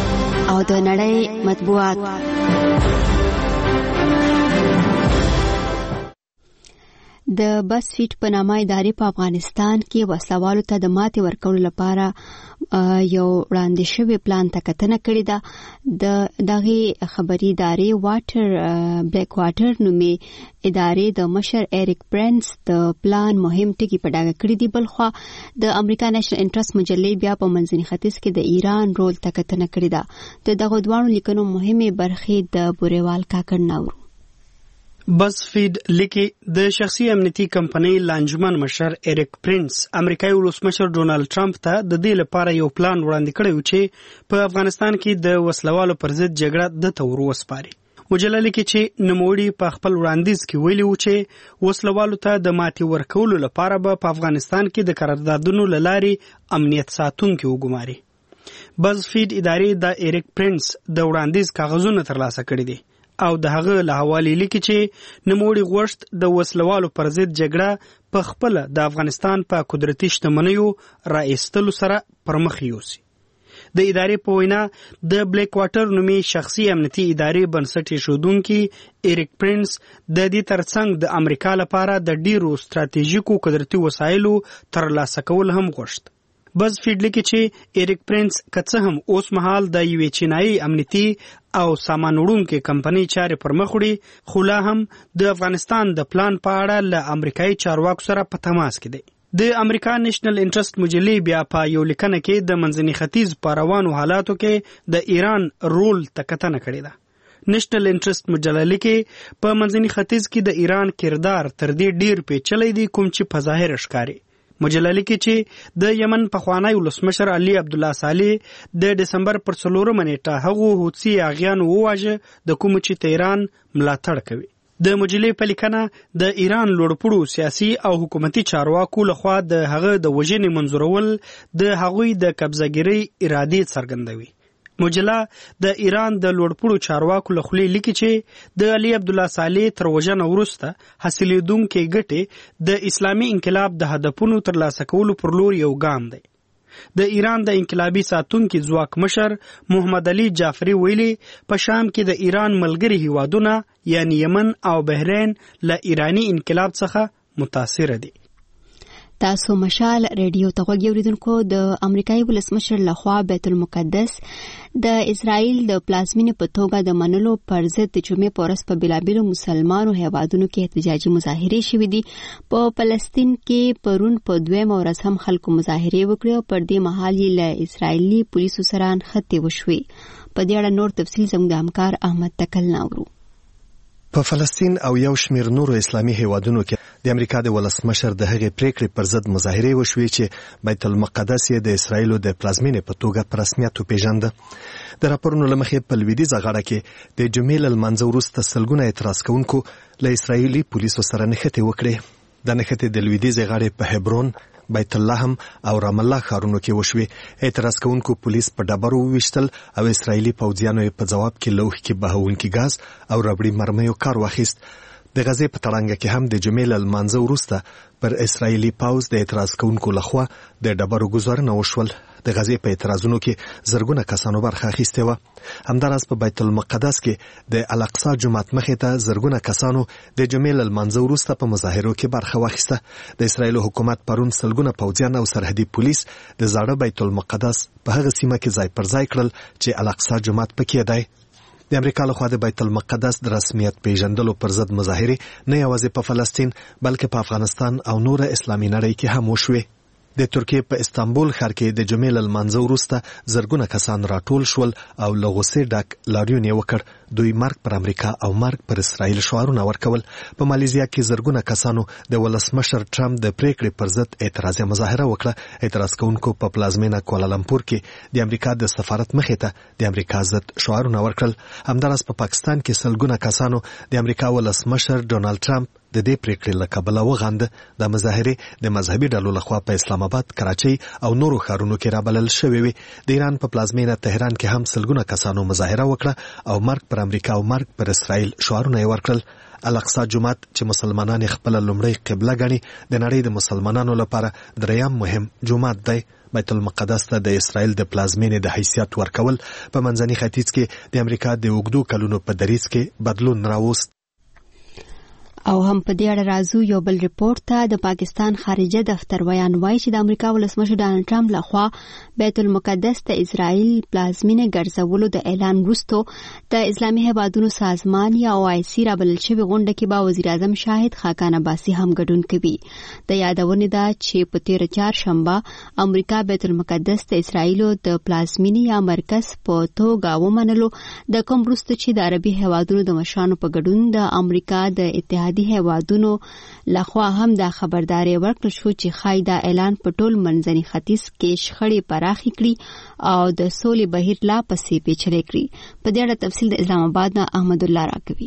او د نړۍ مطبوعات. د بس فیټ په نامه ادارې په افغانستان کې وسلوالو ته د ماتې ورکولو لپاره یو وړاندې شوی پلان ته کتنه کړې ده. د دغه خبري ادارې بلیک واټر نومي ادارې د مشر ایریک پرنس د پلان مهم ټکي په ډاګه کړی دی. بلخوا د امریکا نېشنل انټرست مجلې بیا په منځني ختیځ کې د ایران رول ته کتنه کړې ده. د دغه دوه لیکنو مهمه برخې د بوریوال کاکړ ناورو. بس فیډ لیکي د شخصي امنیتي کمپنۍ لانجمن مشر ایریک پرنس امریکایي ولسمشر ډونالد ټرمپ ته د دې لپاره یو پلان وړاندې کړی و چې په افغانستان کې د وسلوالو پر ضد جګړه د تور وسپاري. مجله لیکي چې نوموړي په خپل وړاندیز کې ویلي و چې وسلوالو ته د ماتې ورکولو لپاره به په افغانستان کې د قراردادونو له لارې امنیت ساتونکي وګماري. بس فیډ ادارې د ایریک پرنس د وړاندیز کاغذونه ترلاسه کړي دي او د هغه له حوالې لیکي چې نوموړي غوښت د وسلوالو پر ضد جګړه په خپل د افغانستان په قدرتي شتمنیو راایستلو سره پرمخ یوسي. د ادارې په وینا د بلیک واټر نومي شخصي امنیتي ادارې بنسټ ایښودونکي ایریک پرنس د دې ترڅنګ د امریکا لپاره د ډیرو ستراتیژیکو قدرتي وسایلو ترلاسه کول هم غوښت. بس فیډ لیکي چې ایریک پرنس که څه هم اوس مهال د یوې چینایي امنیتي او سامان وړونکې کمپنۍ چارې پر مخ وړي، خو لا هم د افغانستان د پلان په اړه له امریکایي چارواکو سره په تماس کې دی. د امریکا نېشنل انټرست مجلې بیا په یو لیکنه کې د منځني ختیځ په روانو حالاتو کې د ایران رول ته کتنه کړې ده. نېشنل انټرست مجله لیکي په منځني ختیځ کې د ایران کردار تر دې ډیر پیچلی دی کوم چې په ظاهر ښکاري. مجله لیکي چې د یمن پخوانی ولسمشر علي عبدالله صالح د دسمبر پر 4 نیټه هغو حوثي اغیانو وواژه د کوم چې تهران ملاتړ کوي. د مجلې په لیکنه د ایران لوړپوړو سیاسي او حکومتي چارواکو لخوا د هغه د وژنې منظورول د هغوی د قبضه‌ګیرۍ ارادې څرګندوي. مجله د ایران د لوړپوړو چارواکو له خولې لیکي چې د علي عبدالله صالح تر وژنې وروسته حاصلېدونکې ګټې د اسلامي انقلاب د هدفونو ترلاسه کولو پر لور یو ګام دی. د ایران د انقلابي ساتونکي ځواک مشر محمد علي جعفري ویلي په شام کې د ایران ملګري هیوادونه یعنی یمن او بحرین له ایرانی انقلاب څخه متاثر دي. تاسو مشال ریډیو ته غوږ اوریدونکو. د امریکایي ولسمشر لخوا بیت المقدس د اسرائیل د پلازمینې په توګه د منلو پر ضد د جمعې په ورځ په بېلابېلو مسلمانو هیوادونو کې احتجاجي مظاهرې شوې دي. په فلسطین کې پرون په 2 ورځ هم خلکو مظاهرې وکړې او پر دې مهال یې له اسرائیلي پولیسو سره نښتې وشوې. په دې اړه نور تفصیل زموږ د همکار احمد تکل ناورو. په فلسطین او یو شمېر نورو اسلامي هیوادونو کې د امریکا د ولسمشر د هغې پریکړې پر ضد مظاهرې وشوې چې بیت المقدس یې د اسرائیلو د پلازمینې په توګه په رسمیت وپېژانده. د راپورونو له مخې په لویدیځه غاړه کې د جمعې له لمانځه وروسته سلګونه اعتراض کوونکو له اسرائیلي پولیسو سره نښتې وکړې. د نښتې د لویدیځې غاړې په هبرون، بیت اللحم او رام الله ښارونو کې وشوې. اعتراض کوونکو پولیس په ډبرو وویشتل او اسرائیلي پوځیانو یې په ځواب کې لوښ کې بهونکي ګاز او ربړي مرمیو کار واخیست. د غزې په تړانګه کې هم د جمعې له لمانځه وروسته پر اسرائیلي پوځ د اعتراض کوونکو لخوا د ډبرو ګوزارونه وشول. د غزې په اعتراضونو کې زرګونه کسانو برخه اخیستې وه. همداراز په بیت المقدس کې د الاقصی جومات مخې ته زرګونه کسانو د جمعې له لمانځه وروسته په مظاهرو کې برخه واخیسته. د اسرائیل حکومت پرون سلګونه پوځیان او سرحدي پولیس د زاړه بیت المقدس په هغه سیمه کې ځای پر ځای کړل چې الاقصی جومات پکې دی. د امریکا لخوا د بیت المقدس د رسمیت پیژندلو پر ضد مظاهرې نه یوازې په فلسطین بلکې په افغانستان او نوره اسلامي نړۍ کې هم وشوې. د ترکیې په استانبول ښار کې د جمعې له لمانځه وروسته زرګونه کسان راټول شول او له غوسې ډک لاریون یې وکړ. دوی مرګ پر امریکا او مرګ پر اسرائیل شعارونه ورکول. په مالیزیا کې زرګونه کسانو د ولسمشر ټرمپ د پریکړې پر ضد اعتراضي مظاهره وکړه. اعتراض کوونکو په پلازمینه کوالالمپور کې د امریکا د سفارت مخې ته د امریکا ضد شعارونه ورکړل. همداراز په پاکستان کې سلګونه کسانو د امریکا ولسمشر ډونالد ټرمپ د دې پریکړې له کبله وغانده. د مظاهرې د مذهبي ډلو لخوا په اسلام آباد، کراچۍ او نورو ښارونو کې رابلل شوې وي. د ایران په پلازمینه تهران کې هم سلګونه کسانو مظاهره وکړه او مرګ پر امریکا او مرګ پر اسرائیل شعارونه ورکړل. الاقصی جومات چې مسلمانان خپل لومړی قبله ګڼي د نړۍ د مسلمانانو لپاره دریم مهم جومات دی. بیت المقدس ته د اسرائیل د پلازمینې د حیثیت ورکول په منځني ختیځ کې د امریکا د اوږدو کلونو په دریځ کې بدلون راوست. او هم په دې اړه راځو یو بل ریپورت ته. د پاکستان خارجه دفتر بیان وایي چې د امریکا ولسمشر ډانلډ ټرمپ لخوا بیت المقدس ته اسرائیل پلازمینه ګرځولو د اعلان وروسته د اسلامي هیوادونو سازمان یا OIC رابلل شوې غونډه کې به وزیر اعظم شاهد خاقان عباسي هم ګډون کوي. د یادونې ده چې په تیر چهارشنبه امریکا بیت المقدس ته اسرائیل د پلازمینې یا مرکز په توګه ومنلو، د کوم وروسته چې د عربي هیوادونو د مشرانو په ګډون د امریکا د اتحاد د هیوادونو لخوا هم دا خبرداري ورکړل شو چې ښایي دا اعلان په ټول منځني ختیځ کې شخړې پراخې کړي او د سولې بهیر لا پسې پیچلی کړي. په دې اړه تفصیل د اسلام آباد نه احمد الله راکوي.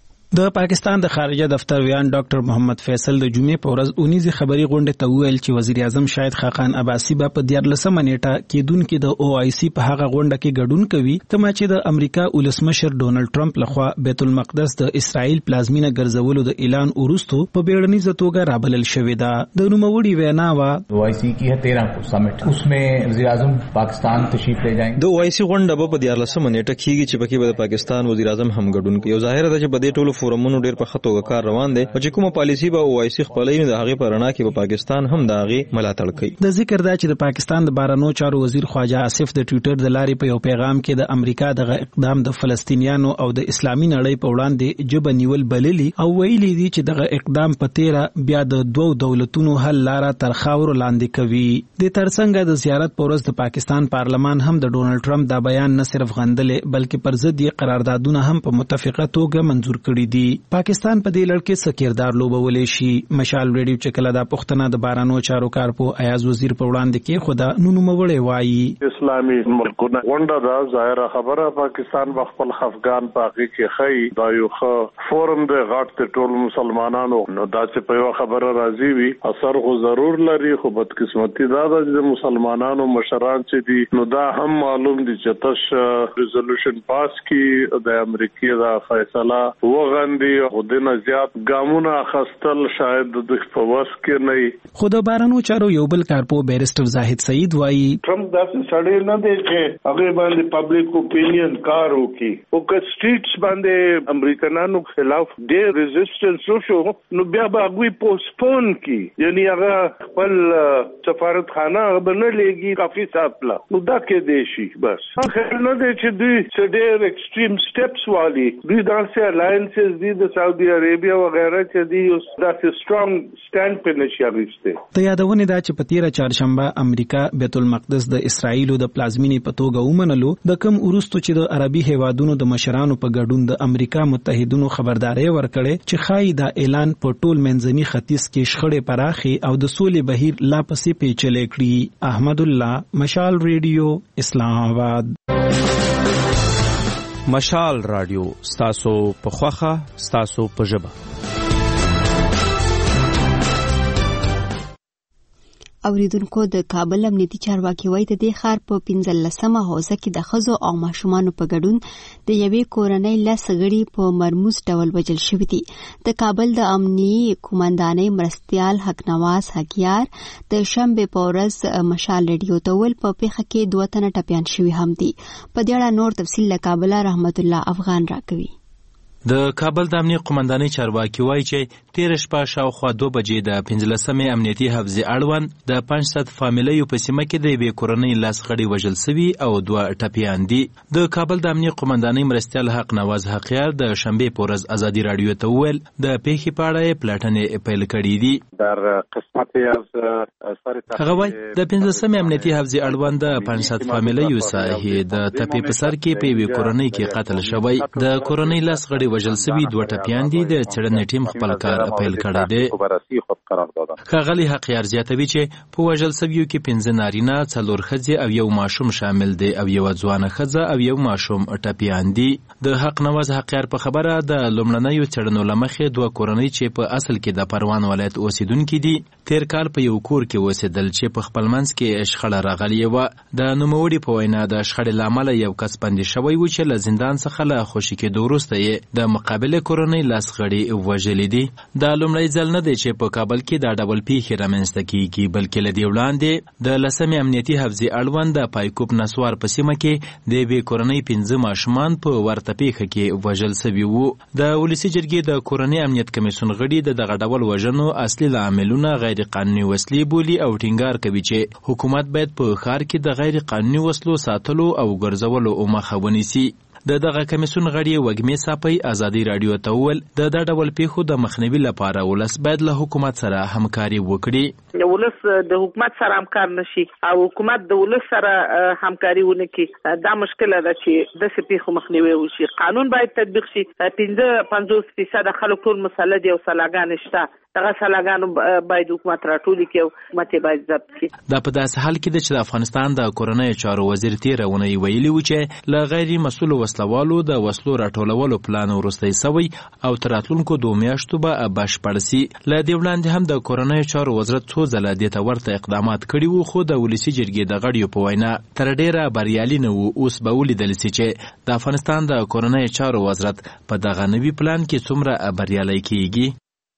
د پاکستان د خارجه دفتر ویان ډاکټر محمد فیصل د جمعې په ورځ اونیزه خبري غونډه ته ویل چې وزیر اعظم شاهد خاقان عباسي په 14 نیټه کېدونکو د OIC په هغه غونډه کې ګډون کوي کما چې د امریکا ولسمشر ډونلډ ټرمپ لخوا بیت المقدس د اسرائیل پلازمینه ګرځولو د اعلان وروسته په بیړنیزه توګه رابلل شوې ده. د نوموړي وینا وا OIC کی ہے 13 کو سمټ उसमें وزیر اعظم پاکستان تشریف لے جائیں. د OIC غونډه په 14 نیټه کېږي چې پکې به د پاکستان وزیر اعظم هم ګډون کوي. یو ظاهر ده چې په دې ټولو فورمونو ډېر په خطوګه کار روان دي او چې کومه پالیسی به OIC خپلې د هغه پرنا کې په پاکستان هم د هغه ملاتړ کوي. د ذکر دا چې د پاکستان د بهرنیو چارو وزیر خواجه آصف د ټوئیټر د لارې په یو پیغام کې د امریکا د اقدام د فلسطینیانو او د اسلامي نړۍ په وړاندې جبه نیول بللی او ویلي دي چې دغه اقدام په تیره بیا د دوو دولتونو حل لاره تر خاور لاندې کوي. د ترڅنګ د زیارت په ورځ د پاکستان پارلمان هم د ډونلډ ټرمپ دا بیان نه صرف غندلې بلکې پر ضد یې قراردادونه هم په متفقه توګه منزور کړي دي. پاکستان په دې لړ کې سکیردار لوبولې شي. مشال ریډیو چې کله دا پښتنه د بارانو چارو کارپو ایاز وزیر په وړاندې کې خدا نوموړی وایي اسلامي ملکونه غونډه دا ظاهره خبره پاکستان خپل افغان پاکي کې خي دا یو فورم د غاټ ته ټول مسلمانانو نو دا چې په یو خبره راضي وي اثر خو ضرور لري خو بدقسمتي دا د مسلمانانو مشران چې دي نو دا هم معلوم دي چې تاسو ریزولوشن پاس کی د امریکای دا فیصله وغندي او د زیات ګامونه اخستل شاید د فواس کې نه. خو د بارانو چارو یو بل کارپو بیرسټر زاهد سعید وایي ټرمپ داسې سړی نه دی چې هغه باندې پبلک اوپینین کار وکړي او که سټریټس باندې امریکایانو خلاف ډېر ریزिस्टنس وشو نو بیا به هغه پوسټپون کی یعنی هغه خپل سفارتخانه باندې لګي کافي ساتله نو دا کې دی شي بس هغه نه دی چې دوی ډېر ایکستریم سټیپس والی دوی داسې الاینسز دي د سعودي عربیا وغیرہ چې دی اوس داسې سترونګ سټاند په نشي اغوسته. د یادونه دا چې په تیر چهارشنبه امریکا بیت المقدس د اسرائیل د پلازمینې په توګه ومنلو د کم ورستو چې د عربي هیوادونو د مشرانو په ګډون د امریکا متحدینو خبرداري ورکړي چې خای دا اعلان په ټول منځني ختیځ کې شخړې پراخي او د سولې بهیر لا پسې پیچلې کړي. احمد الله مشال ریډیو اسلام آباد. مشال رادیو ستاسو په خوخه ستاسو په ژبه. اوریدونکو د کابل امنیتي چارواکي وایي د دې ښار په 15مه حوزه کې د ښځو او ماشومانو په ګډون د یوې کورنۍ 10 غړي په مرموز ډول وژل شوي دي. د کابل د امني قومندانۍ مرستیال حق نواز حقیار د شنبې په ورځ مشال ریډیو ته ویل په پیښه کې 2 تنه ټپیان شوي هم دي. په دې اړه نور تفصیل له کابل رحمت الله افغان راکوي. د کابل د امنیت قومندانۍ چارواکي وایي چې تیر شپه شاوخوا 2 بجې د 15مې امنیتي حفظې اړوند د 500 فامیلیو په سیمه کې د یوې کورنۍ 10 غړي وژل سوي او 2 ټپیان دي. د کابل د امنیت قومندانۍ مرستیال حق نواز حقیار د شنبې په ورځ ازادي رادیو ته وویل د پیښې په اړه پلټنې پیل کړي دي. هغه وایي د 15مې امنیتي حفظې اړوند د 500 فامیلیو ساحې د تپې په سر کې په یوې کورنۍ کې قتل شوی. د کورنۍ 10 غړي وژل سوي 2 ټپیان دي. د څېړنې ټیم خپل کار پیل کړی دی. ښاغلی حقیار زیاتوي چې په وژل سویو کې 15 نارینه 4 ښځې او یو ماشوم شامل دی او یو ځوانه ښځه او یو ماشوم ټپیان دي. د حق نواز حقیار په خبره د لومړنیو څېړنو له مخې 2 کورنۍ چې په اصل کې د پروان ولایت اوسیدونکي دي تیر کال په یو کور کې اوسېدل چې په خپل منځ کې شخړه راغلې وه. د نوموړي په وینا د شخړې له امله یو کس بندي شوی و چې له زندان څخه له خوشي کېدو وروسته یې د مقابلې کورنۍ لاس غړي وژلي دي. دا لومړی ځل نه دی چې په کابل کې دا ډول پیښې رامنځته کیږي بلکې له دې وړاندې د 10 امنیتي حفظې اړوند د پایکوب نسوار په سیمه کې د یوې کورنۍ 15 ماشومان په ورته پیښه کې وژل سوي وو. د ولسي جرګې د کورنۍ امنیت کمیسیون غړي د دغه ډول وژنو اصلي لاملونه غیر قانوني وسلې بولي او ټینګار کوي چې حکومت باید په ښار کې د غیر قانوني وسلو ساتلو او ګرځولو مخه ونیسي. دغه کمیسیون غړي وږمې صافی ازادي رادیو ته وویل د ډول پیښو د مخنیوي لپاره ولس باید له حکومت سره همکاري وکړي. ولس د حکومت سره همکار نشي او حکومت د ولس سره همکاري ونه کړي دا مشکل ده چې د پیښو مخنیوي وشي. قانون باید تطبیق شي. 50% خلک ټول مسلط دي او سلاګان شته. دغه سلاګانو باید حکومت راټولي کړي او حکومت باید ضبط کړي. دا په داسې حال کې ده چې د افغانستان د کورنۍ چارو وزیر تیرونه ویلي و چې له غیر مسؤل وسلوالو د وسلو راټولولو پلان وروستی سوی او تر راتلونکو 2 میاشتو به بشپړ سي. له دې وړاندې هم د کورنۍ چارو وزارت څو ځله دې ته ورته اقدامات کړي وو خو د ولسي جرګې د غړیو په وینا تر ډیره بریالي نه وو. اوس به ولیدل سي چې د افغانستان د کورنۍ چارو وزارت په دغه نوي پلان کې څومره بریالي کیږي.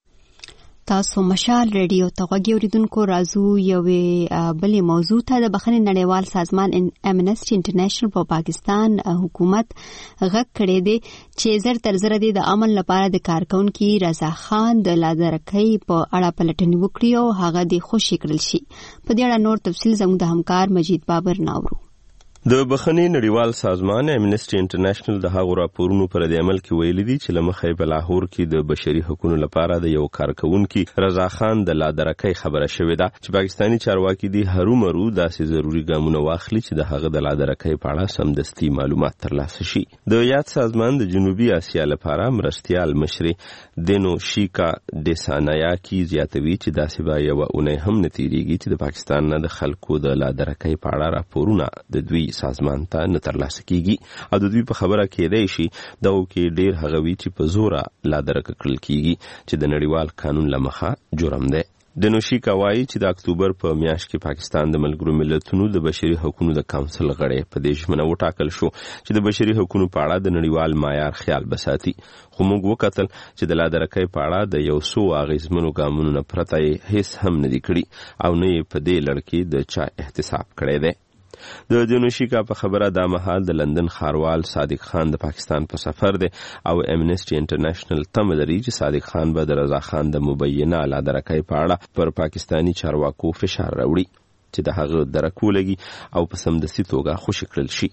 تاسو مشال ریډیو ته غوږی اوریدونکو راځو یوې بلې موضوع ته. د بخښنې نړیوال سازمان امنسټي انټرنیشنل په پاکستان حکومت غږ کړی دی چې زر تر زره د امن لپاره د کارکونکو رضا خان د لادرکۍ په اړه پلټنې وکړي او هغه د خوشي کړل شي. په دې اړه نور تفصیل زموږ د همکار مجید بابر ناورو. د بخښنې نړیوال سازمان امنسټي انټرنیشنل د هغو راپورونو پر د عمل کې ویلي دي چې لمخې په لاهور کې د بشري حقوقو لپاره د یو کارکونکو رضا خان د لادرکۍ خبره شوې ده چې پاکستاني چارواکي دي هرومرو داسې ضروري ګامونه واخلي چې د هغه د لادرکۍ په اړه سمدستي معلومات ترلاسه شي. د یاد سازمان د جنوبي اسیا لپاره مرستيال مشر دینو شیکا ډیسانایاکی زیاتوي چې داسې به یو اونۍ هم نتیریږي چې د پاکستان نه د خلکو د لادرکۍ په اړه راپورونه د دوی سازمان ته نه ترلاسه کیږي او د دوی په خبره کېدای شي دغه کې ډیر هغوی چې په زوره لادرکه کړل کیږي چې د نړیوال قانون لمخه جرم دی. دنوشي کوي چې د اکتوبر په میاشت کې پاکستان د ملګرو ملتونو د بشري حقوقو د کونسل غړی په دې ژمنه وټاکل شو چې د بشري حقوقو په اړه د نړیوال معیار خیال بساتي. خو موږ وکتل چې د لادرکۍ په اړه د یو څو اغیزمنو ګامونو نه پرته هیڅ هم نه دی کړی او نه په دې لړ کې د چا احتساب کړی دی. د دنوشیکا په خبره د مهال د لندن خاروال صادق خان د پاکستان په سفر دی او امنسټي انټرنیشنل تمه لري چې صادق خان به د رضا خان د مبینه لادرکۍ په اړه پر پاکستانی چارواکو فشار راوړي چې د هغه درکولګي او په سمدستي توګه خوشی کړل شي.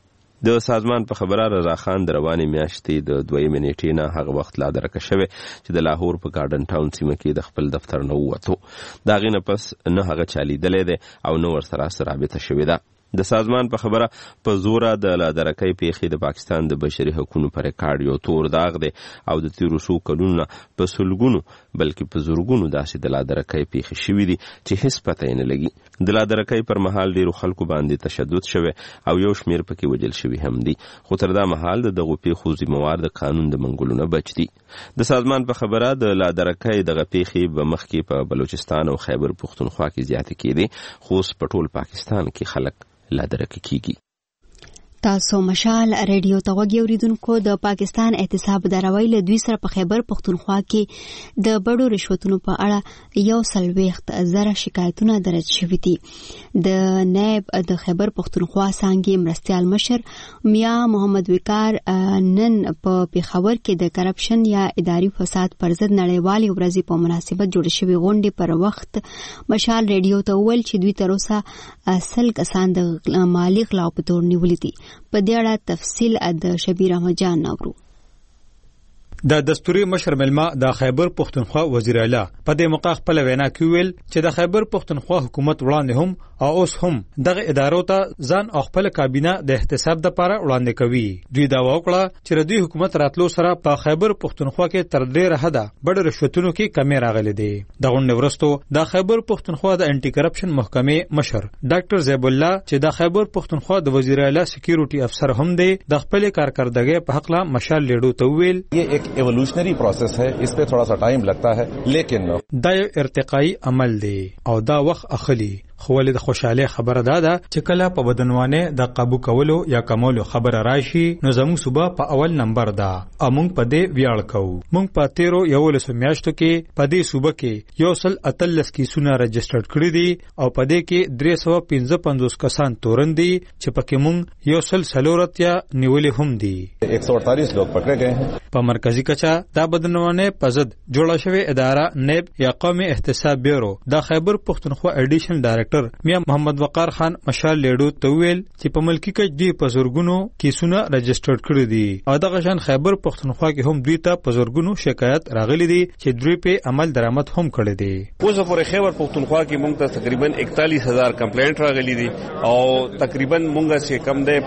د سازمان په خبره رضا خان د روانې میاشتې د 2 نیټې نه هغه وخت لادرکه شوی چې د لاهور په ګارډن ټاون سیمه کې د خپل دفتر نه ووتو. دا غي نه پس نه هغه چالیدلې ده او نو ورسره رابطه شوی ده. د سازمان په خبره په زوره د لادرکۍ پیښې د پاکستان د بشري حقوقو پر ریکارډ یو تور داغ دی او د تیرو څو کلونو په سلګونو بلکې په زورګونو داسې د لادرکۍ پیښې شوې دي چې هیڅ پته نه لګي. د لادرکۍ پر مهال ډیرو خلکو باندې تشدد شوی او یو شمیر پکې وجل شوی هم دي خو تر دا مهال دغه پیښو ذمہوار د قانون د منګولو نه بچ دي. د سازمان په خبره د لادرکۍ دغه پیښې په مخ کې په بلوچستان او خیبر پختونخوا کې زیاتې کېدې خو په ټول پاکستان کې خلک لادرکه کیږي. تاسو مشال ریډیو ته غوږی اوریدونکو د پاکستان احتساب دراوی له دوی سره په خیبر پختونخوا کې د بډو رشوتونو په اړه 140,000 شکایتونه درج شوي دي. د نائب د خیبر پختونخوا څنګه مرستيال مشر میا محمد وقار نن په پیښور کې د کرپشن یا اداري فساد پر ضد نړیوالې ورځې په مناسبت جوړ شوی غونډې پر وخت مشال ریډیو ته ویل چې دوی تر اوسه اصل کسان د مالی غلا په تور نیولې دي. په دې اړه تفصیل د شبیر احمد جان نورو. د دستوري مشر ملما د خیبر پختونخوا وزیر اعلی په دې موقع خپل وینا کې ویل چې د خیبر پختونخوا حکومت وړاندې هم او اوس هم دغه ادارو ته ځان او خپل کابینه د احتساب لپاره وړاندې کوي. دوی دا وکړه چې د حکومت راتلو سره په خیبر پختونخوا کې تر ډیره حده بډ رشوتونو کې کمی راغلي دي. د غونډې وروسته د خیبر پختونخوا د انټي کرپشن محکمې مشر ډاکټر زیب الله چې د خیبر پختونخوا د وزیر اعلی سکیورټي افسر هم دی د خپل کارکردګۍ په حق لا مشال لیډو ته ویل یہ ایک ایوولوشنری پروسیس ہے، اس پہ تھوڑا سا ٹائم لگتا ہے، لیکن دا یو ارتقائی عمل دی او دا وخت اخلي. خو ولې د خوشاله خبره ده چې کله په بدنوانه د قابو کولو یا کمولو خبره راشي نو زموږ صوبه په اول نمبر ده. امونږ په دې ویاړ کوو. مونږ په 13 میاشتو کې په دې صوبه کې 138 کیسونه رجسټرډ کړی دي او په دې کې 355 کسان تورن دي چې پکې مونږ 140 نیولې هم دي. 148 لوگ پکڑے گئے ہیں. په مرکزی کچا دا بدنوانه په ضد جوړه شوې اداره نیب یا قومي احتساب بیورو د خیبر پختونخوا ایډیشنل ډایرکټر میا محمد وقار خان مشال لیډو ته ویل چې په ملکی کې د پزورګونو کیسونه رجسټرډ کړی دي او دغه شان خیبر پختونخوا کې هم دوی ته پزورګونو شکایت راغلي دي چې دوی په عمل درآمد هم کړی دي. اوس په خیبر پختونخوا کې موږ ته تقریبا 41000 کمپلینټ راغلي دي او تقریبا موږ سه کم ده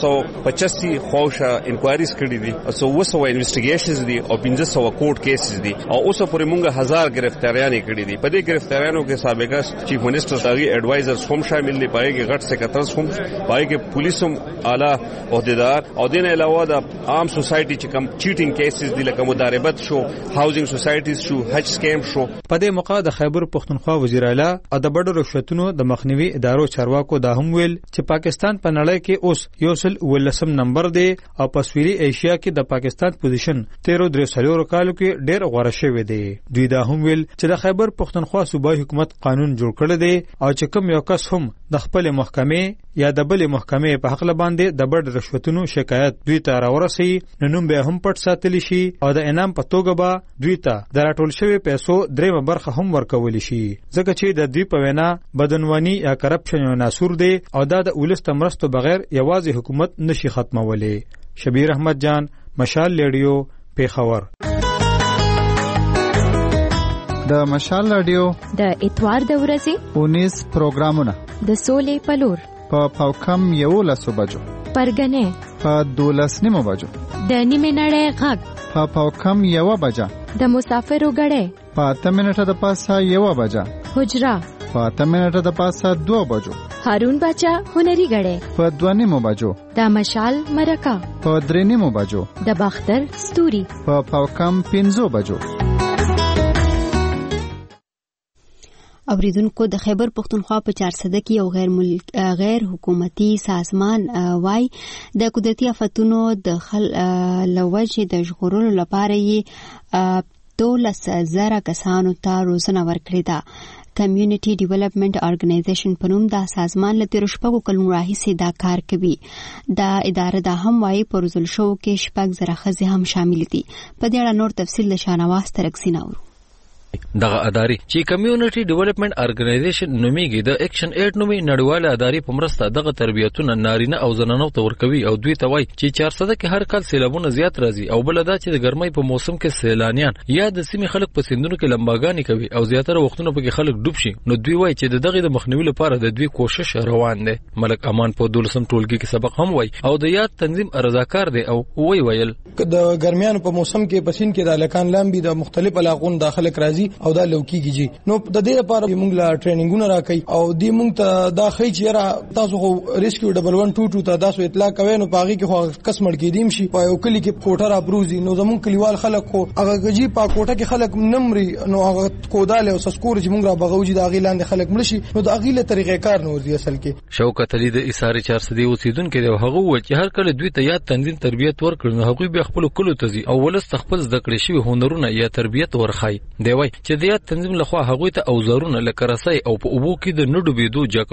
1585 خوشه انکوایریز کړي دي او 200 انویسټیګیشنز دي او 1500 کورټ کیسز دي او اوس په موږ 1000 گرفتاریاں کړي دي. په دې گرفتاریانو کې سابقہ چیف منسٹر داغي ایڈوائزرز هم شامل دي، پای کې غټ سیکریټرز هم، پای کې پولیس هم اعلی عہدیدار او دین علاوه د عام سوسایټي چې کم چیټینګ کیسز دي لکه مداربت شو، هاوزینګ سوسایټیز شو، حج سکیم شو. په دې موقع د خیبر پختونخوا وزیر اعلی او د بډو رشوتونو د مخنیوي ادارو چارواکو دا هم ویل چې پاکستان په نړۍ کې اوس 1 نمبر دی او په سویلي ایشیا کې د پاکستان پوزیشن 13 کالو کې ډېر غوړه شوی دی. دوی دا هم ویل چې د خیبر پختونخوا صوبایي حکومت قانون جوړ کړی دی او چې کوم یو کس هم د خپل محکمې یا د بل محکمې په حق باندې د بډ رشوتونو شکایت دوی ته راورسي نو نوم به هم پټ ساتلی شي او د انعام په توګه به دوی ته د راټول شوی پیسو درېمه برخه هم ورکول شي ځکه چې د دوی په وینا بدنوانی یا کرپشن یو ناسور دی او دا د ولست مرستو بغیر یوازې حکومت نشي ختمولی. شبیر احمد جان، مشال لیډیو، پیښور. د مشال رادیو د اتوار د ورځې 19 پروګرامونه د سولې پلور په پاوکم 11 بجو، پرګنې په 12 بجو، د نیمه نړۍ غږ په پاوکم 1 بجه، د مسافرو غړې په 8 منټه د پاسه 1 بجه، حجرا په 8 منټه د پاسه 2 بجو، هارون بچا هنري غړې په 2 بجو، د مشال مرکه په 3 بجو، د باختر ستوري په پاوکم 15 بجو. اوریدونکو د خیبر پختونخوا په 400 کې یو غیر حکومتي سازمان وای د قدرتي آفتونو د لوجه د ژغورلو لپاره یې 12,000 کسانو ته روزنه ورکړې ده. کمیونټي ډیولپمنٹ ارګنایزیشن په نوم دا سازمان له 13 کلونو راهیسې دا کار کوي. دا اداره د هم وای په روزل شو کې 6,000 ښځې هم شامل دي. په دې اړه نور تفصیل د شانواز ترکسین اورو. دغه ادارې چې کمیونټي ډیولپمنٹ ارګنایزیشن نومیږي د اکشن ایډ نومي نړیواله ادارې په مرسته دغه تربیتونه نارینه او زنانو ته ورکوي او دوی ته وایي چې 400 کې هر کال سیلابونه زیات راځي او بل دا چې د ګرمۍ په موسم کې سیلانیان یا د سیمې خلک په سیندونو کې لمباګانې کوي او زیاتره وختونه پکې خلک ډوب شي. نو دوی وایي چې دغه د مخنیوي لپاره د دوی کوشش روان دی. ملک امان په 12 ټولګي کې سبق هم وایي او د یاد تنظیم رضاکار دی او ویل د ګرمیانو په موسم کې پسین کې د لکان لامبي د مختلف علاقو داخله راځي او دا لوکي نو د دې لپاره موږ لا ټریننګونه راکړي او دې موږ ته دا خی چې را تاسو خو ریسکیو 112 ته تاسو اطلاع کوئ نو پاغي کې خو قسمړ کې دیم شي په یو کلی کې کوټه را بروزي نو زموږ کلیوال خلک خو هغه جی په کوټه کې خلک نمري نو هغه کوداله او سکور چې موږ را بغوجي د اغیلاند خلک ملشي نو د اغیله طریقې کار نو ورزي اصل کې. شوکت علي د اساره 400 اوسیدونکو دی هغه و چې هر کله دوی ته یاد تنظیم تربیت ورکړي نو هغه به خپل کلو تزي او ولست خپل زده کړی شوی هنرونه یا تربیت ورخای دی وای چې د یاد تنظیم لخوا هغه ته اوزارونه لکه رسای او په اوبو کې د نډوبېدو جاکټونه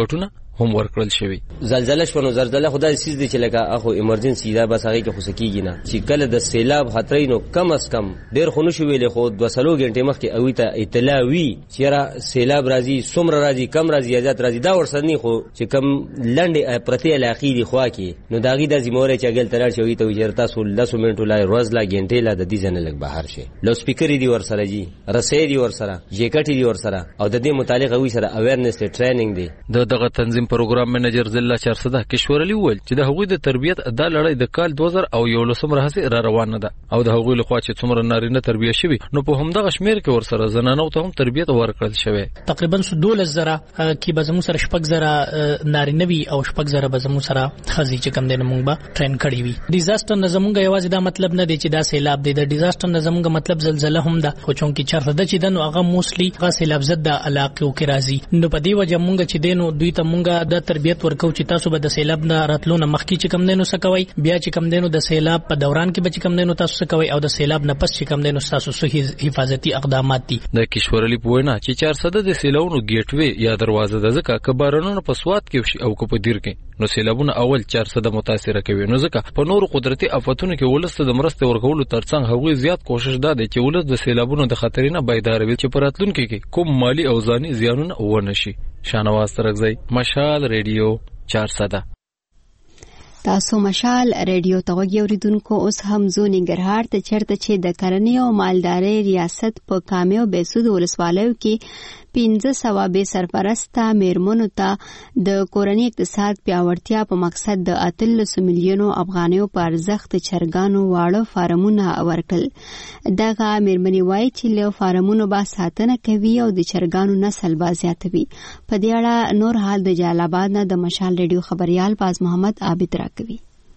هم ورکړل شوی. زلزلہ شونه زلزلہ خدای سیز دي چې لکه اخو ایمرجنسي دا بس هغه کې خصکیږي نه چې کله د سیلاب خطر نو کم از کم ډیر خونو شو ویلې خو 200 غنټه مخکې اوی ته اطلاع وی چې را سیلاب راځي څومره راځي کم راځي زیات راځي دا ورسره خو چې کم لنډه پرتی علاقې دي خوا کې نو داغي د زموره چې اګل ترار شوی ته وجرتا سو 10 منټو لای روز لا غنټه لا د دې ځنه لګ بهر شي لو سپیکر دی ورسره جی رسې دی ورسره جیکټ دی ورسره او د دې متعلق وی سره اویرنس ټریننګ دی. دغه تنظیم پروګرام منیجر ضلع 400 کشورلی وویل چې د هغوی د تربیت د لړۍ د کال 2011 راهیسې را روانه ده او د هغوی لخوا چې څومره نارینه تربیه شوي نو په همدغه شمیر کې ورسره زنانو ته هم تربیت ورکړل شوی. تقریبا 12000 کې به زموږ سره 6000 نارینه وي او 6000 به زموږ سره خزي چې کم دینه مونږ به ټرین کړی وي. ډیزاستر نه زموږ یوازې دا مطلب نه دی چې دا سیلاب دی د ډیزاستر نه زموږ مطلب زلزلہ هم ده خو چونکی چرته د چې دنو هغه موسلی هغه سیلاب زده علاقو کې راځي نو په دې وجه مونږ چې دینو دوی ته مونږ د تربیت ورکو چې تاسو به د سیلاب نه راتلو نه مخکې چې کم دینو سکوي بیا چې کم دینو د سیلاب په دوران کې به چې کم دینو تاسو سکوي او د سیلاب نه پس چې کم دینو تاسو صحیح حفاظتي اقدامات دي. د کشورلی پوینا چې 400 د سیلاونو گیټ وی یا دروازه د ځکه کبارونو په سواد کې او کو په دیر کې نو سیلابونه اول 400 متاثر کوي نو ځکه په نور قدرتي آفتونو کې ولست د مرسته ورکولو ترڅنګ هغوی زیات کوشش داده چې ولست د سیلابونو د خطرینه بیدار وي چې پراتلونکو کې کوم مالی او ځاني زیانونه ونه شي. شانواز ترغزی مشال ریډیو 400. تاسو مشال ریډیو ته وګورئ اوس هم زو ننګرهار ته چرته چې د کرنې او مالدارۍ ریاست په کامیو بیسود ولسوالیو کې 1500 به سرپرسته میرمنو ته د کورنۍ اقتصاد پیاوړتیا په مقصد د 300 میلیونو افغانیو په ارزښت چرګانو واړه فارمونه ورکړل. دغه میرمنې وایي چې له فارمونو به ساتنه کوي او د چرګانو نسل به زیاتوي. په دې اړه نور حال د جلال آباد نه د مشال ریډیو خبريال باز محمد عابد راکوي.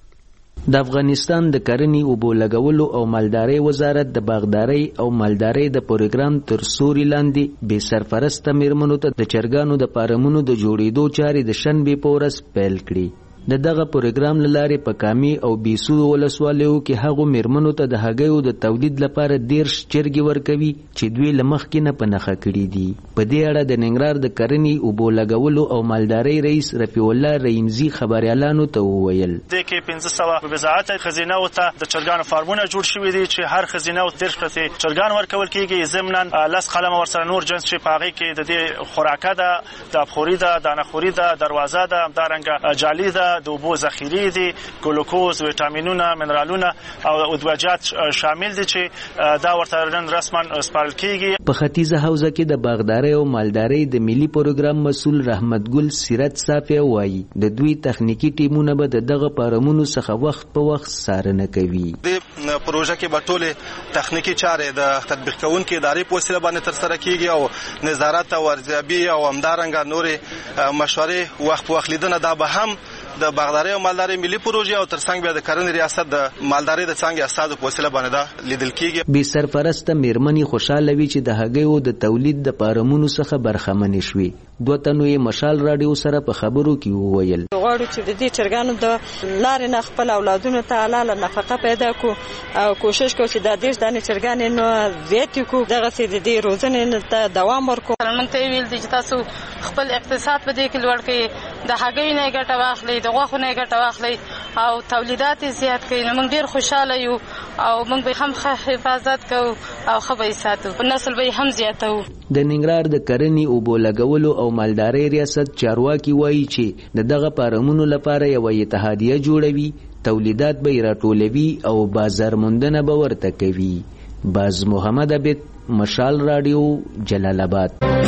د افغانستان د کرنې او بولګولو او مالدارۍ وزارت د باغدارۍ او مالدارۍ د پروګرام تر سوري لاندې به سرپرسته میرمنو ته د چرګانو د فارمونو د جوړېدو چارې د شنبې په ورځ پیل کړي. د دغه پروګرام لاره په کامي او بیسو ولسوالیو کې هغه میرمنو ته د هګیو د تولید لپاره 10 چرګي ورکوي چې دوی لمخ کې نه پنهخه کړي دي. په دې اړه د ننګرهار د کرنې او بولګولو او مالدارۍ رئیس رفیع الله رئیمزي خبريالانو ته وویل د کې 1500 وزارت خزینه او ته د چرګانو فارمونه جوړ شوي دي چې هر خزینه او 10 پرته چرګان ورکول کیږي ضمن لاس قلم ورسره نور جنس چې پاغي کې د دې خوراکه ده د ابخوري ده دانه خوري ده دروازه ده دارنګ جالي ده د اوبو ذخیره دي ګلوکوز ویټامینونه منرالونه او ادویجات شامل دي چې دا ورته رسما سپارل کیږي. په ختیځه حوزه کې د باغدارۍ او مالدارۍ د ملي پروګرام مسول رحمت ګل سیرت صافی وایي د دوی تخنیکی ټیمونه به دغه پارمونو څخه وخت په وخت څارنه کوي. د پروژه کې به ټول تخنیکی چارې د تطبیق کوونکو ادارې په وسیله باندې تر سره کیږي او نظارت او ارزیابي او همدارنګه نورې مشورې وخت په وخت لیدنه دا به هم د باغدارۍ او مالدارۍ ملي پروژې او ترڅنګ بیا د کرنې ریاست د مالدارۍ د څنګه استادو په وسیله باندې دا لیدل کیږي. به سرپرسته میرمنې خوشاله وي چې د هګیو د تولید د فارمونو څخه برخمنې شوي. دوه تنو یې مشال راډیو سره په خبرو کې وویل غواړو چې د دې چرګانو د لارې نه خپل اولادونو ته حلاله نفقه پیدا کو او کوشش کوو چې د دې ځانې چرګانې نو زیات کو دغه سي د دې روزنې ته دوام ورکو. موږ ته ویل چې تاسو خپل اقتصاد په دې کې لوړ کړئ د هګیو نه ګټه واخلئ د غوښو نه ګټه واخلئ او تولیدات زیات کړئ. نو موږ ډیر خوشاله یو او موږ به هم حفاظت کوو او خبرې ساتو نسل به هم زیاتو. د ننګرهار د کرنې او بولګولو او مالدارۍ ریاست چارواکي وایي چې دغه فارمونو لپاره یو اتحادیه جوړوي تولیدات به راټولوي او بازار موندنه به ورته کوي. باز محمد عبد مشال رادیو جلال آباد.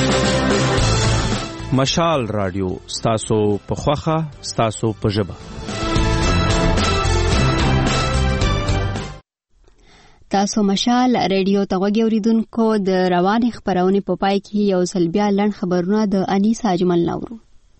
مشال رادیو ستاسو په خوخه ستاسو په ژبه. تاسو مشال ریډیو ته وګورئ د رواني خبرونه په پای کې یو ځل بیا لړ خبرونه د انیس اجمل نورو.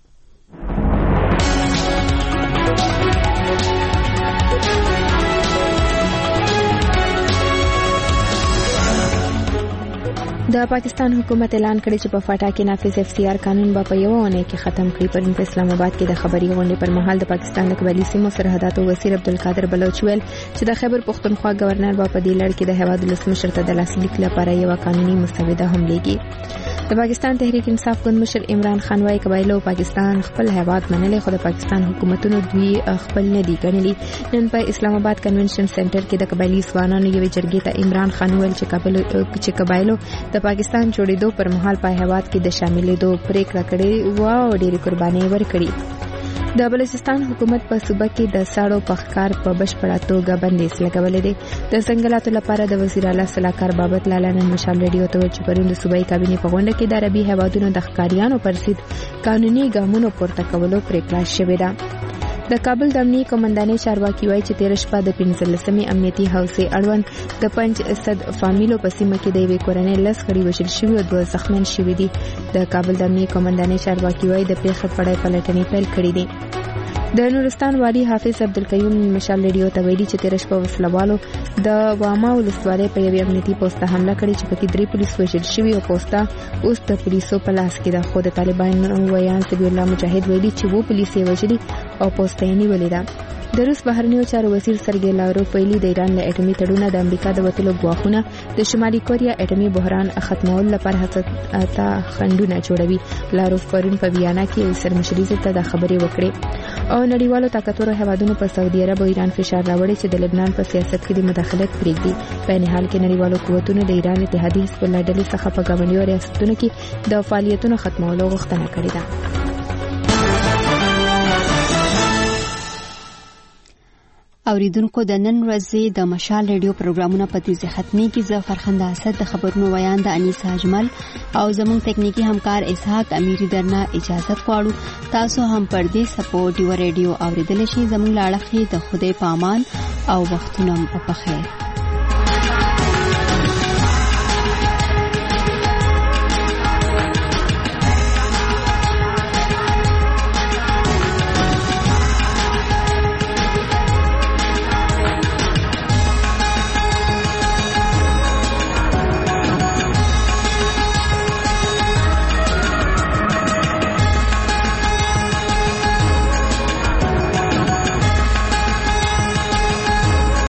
د پاکستان حکومت اعلان کړی چې په فاټا کې نافذ FCR قانون به په یو اونۍ کې ختم کړي. پرون په اسلام آباد کې د خبري غونډې پر مهال د پاکستان د قبایلی سیمو سرحداتو وزیر عبدالقادر بلوچ ویل چې د خیبر پختونخوا گورنر به په دې لړ کې د هیواد ولسمشر ته د لاسلیک لپاره یو قانوني مسوده هم لیږي. د پاکستان تحریک انصاف ګوند مشر عمران خان وايي قبایلو پاکستان خپل هیواد منلې خو د پاکستان حکومتونو دوی خپل نه دي ګڼلي. نن په اسلام آباد کنونشن سنټر کې د قبایلی ځوانانو یوې جرګې ته عمران خان ویل چې قبایلو د پاکستان جوړېدو پر مهال په هیواد کې د شاملېدو پریکړه کړې و او ډېرې قربانۍ ورکړي. د بلوچستان حکومت په صوبه کې د ساړو پخکار په بشپړه توګه بندیز لګولې دی. د ځنګلاتو لپاره د وزیر اعلی صلاحکار بابت لالا نن مشال ریډیو ته چې پرون د صوبایي کابینې په غونډه کې د عربي هیوادونو د ښکاریانو پر ضد قانوني ګامونو پورته کولو پریکړه شوې ده. د کابل د امنیتي قومندانۍ چارواکي وايي چې 13 شپه د 15مې امنیتي حوزې اړوند د 500 فامیلو په سیمه کې د یوې کورنۍ 10 غړي وژل شوي او 2 زخمیان شوي دي. د کابل د امنیتي قومندانۍ چارواکي وايي د پیښې په اړه پلټنې پیل کړې دي. د نورستان والی حافظ عبدالقیوم مشال ریډیو ته ویلي چې 13 شپه وسلوالو د واما ولسوالۍ په یوې امنیتي پوسټه حمله کړې چې پکې 3 پولیس وژل شوي او پوسټه اوس د پولیسو په لاس کې ده. خو د طالبانو ویان سبی الله مجاهد ویلي چې وو پولیس یې وژلي او پوسټه یې نیولې ده. د روس بهرنیو چارو وزیر سرګی لاوروف ویلي د ایران له اټومي تړونه د امریکا د وټلو غواخونه د شمالي کوریا اټومي بحران ختمولو لپاره هڅه خندونه جوړوي. لاوروف پرون په ویانا کې سرمشري ته د خبرې وکړې او نړیوالو طاقتورو هیوادونو په سعودي عرب او ایران فشار راوړي چې د لبنان په سیاست کې د مداخلت پرېږدي. په نه حال کې نړیوالو قوتونو د ایران اتحادیه حزب الله ډلې څخه په ګاونډیو ریاستونو کې د فعالیتونو ختمولو غوښتنه کړې ده. اوریدونکو د نن ورځې د مشال ریډیو پروګرامونه په دې ختمي کې زه فرخنده اسد د خبرونو ویان د انیسا اجمل او زموږ تکنیکی همکار اسحاق امیری درنه اجازه غواړو. تاسو هم پر دې سپورټ یو ریډیو اوریدل شي. زموږ لاړخې د خدای پامان او وختونه په خیر.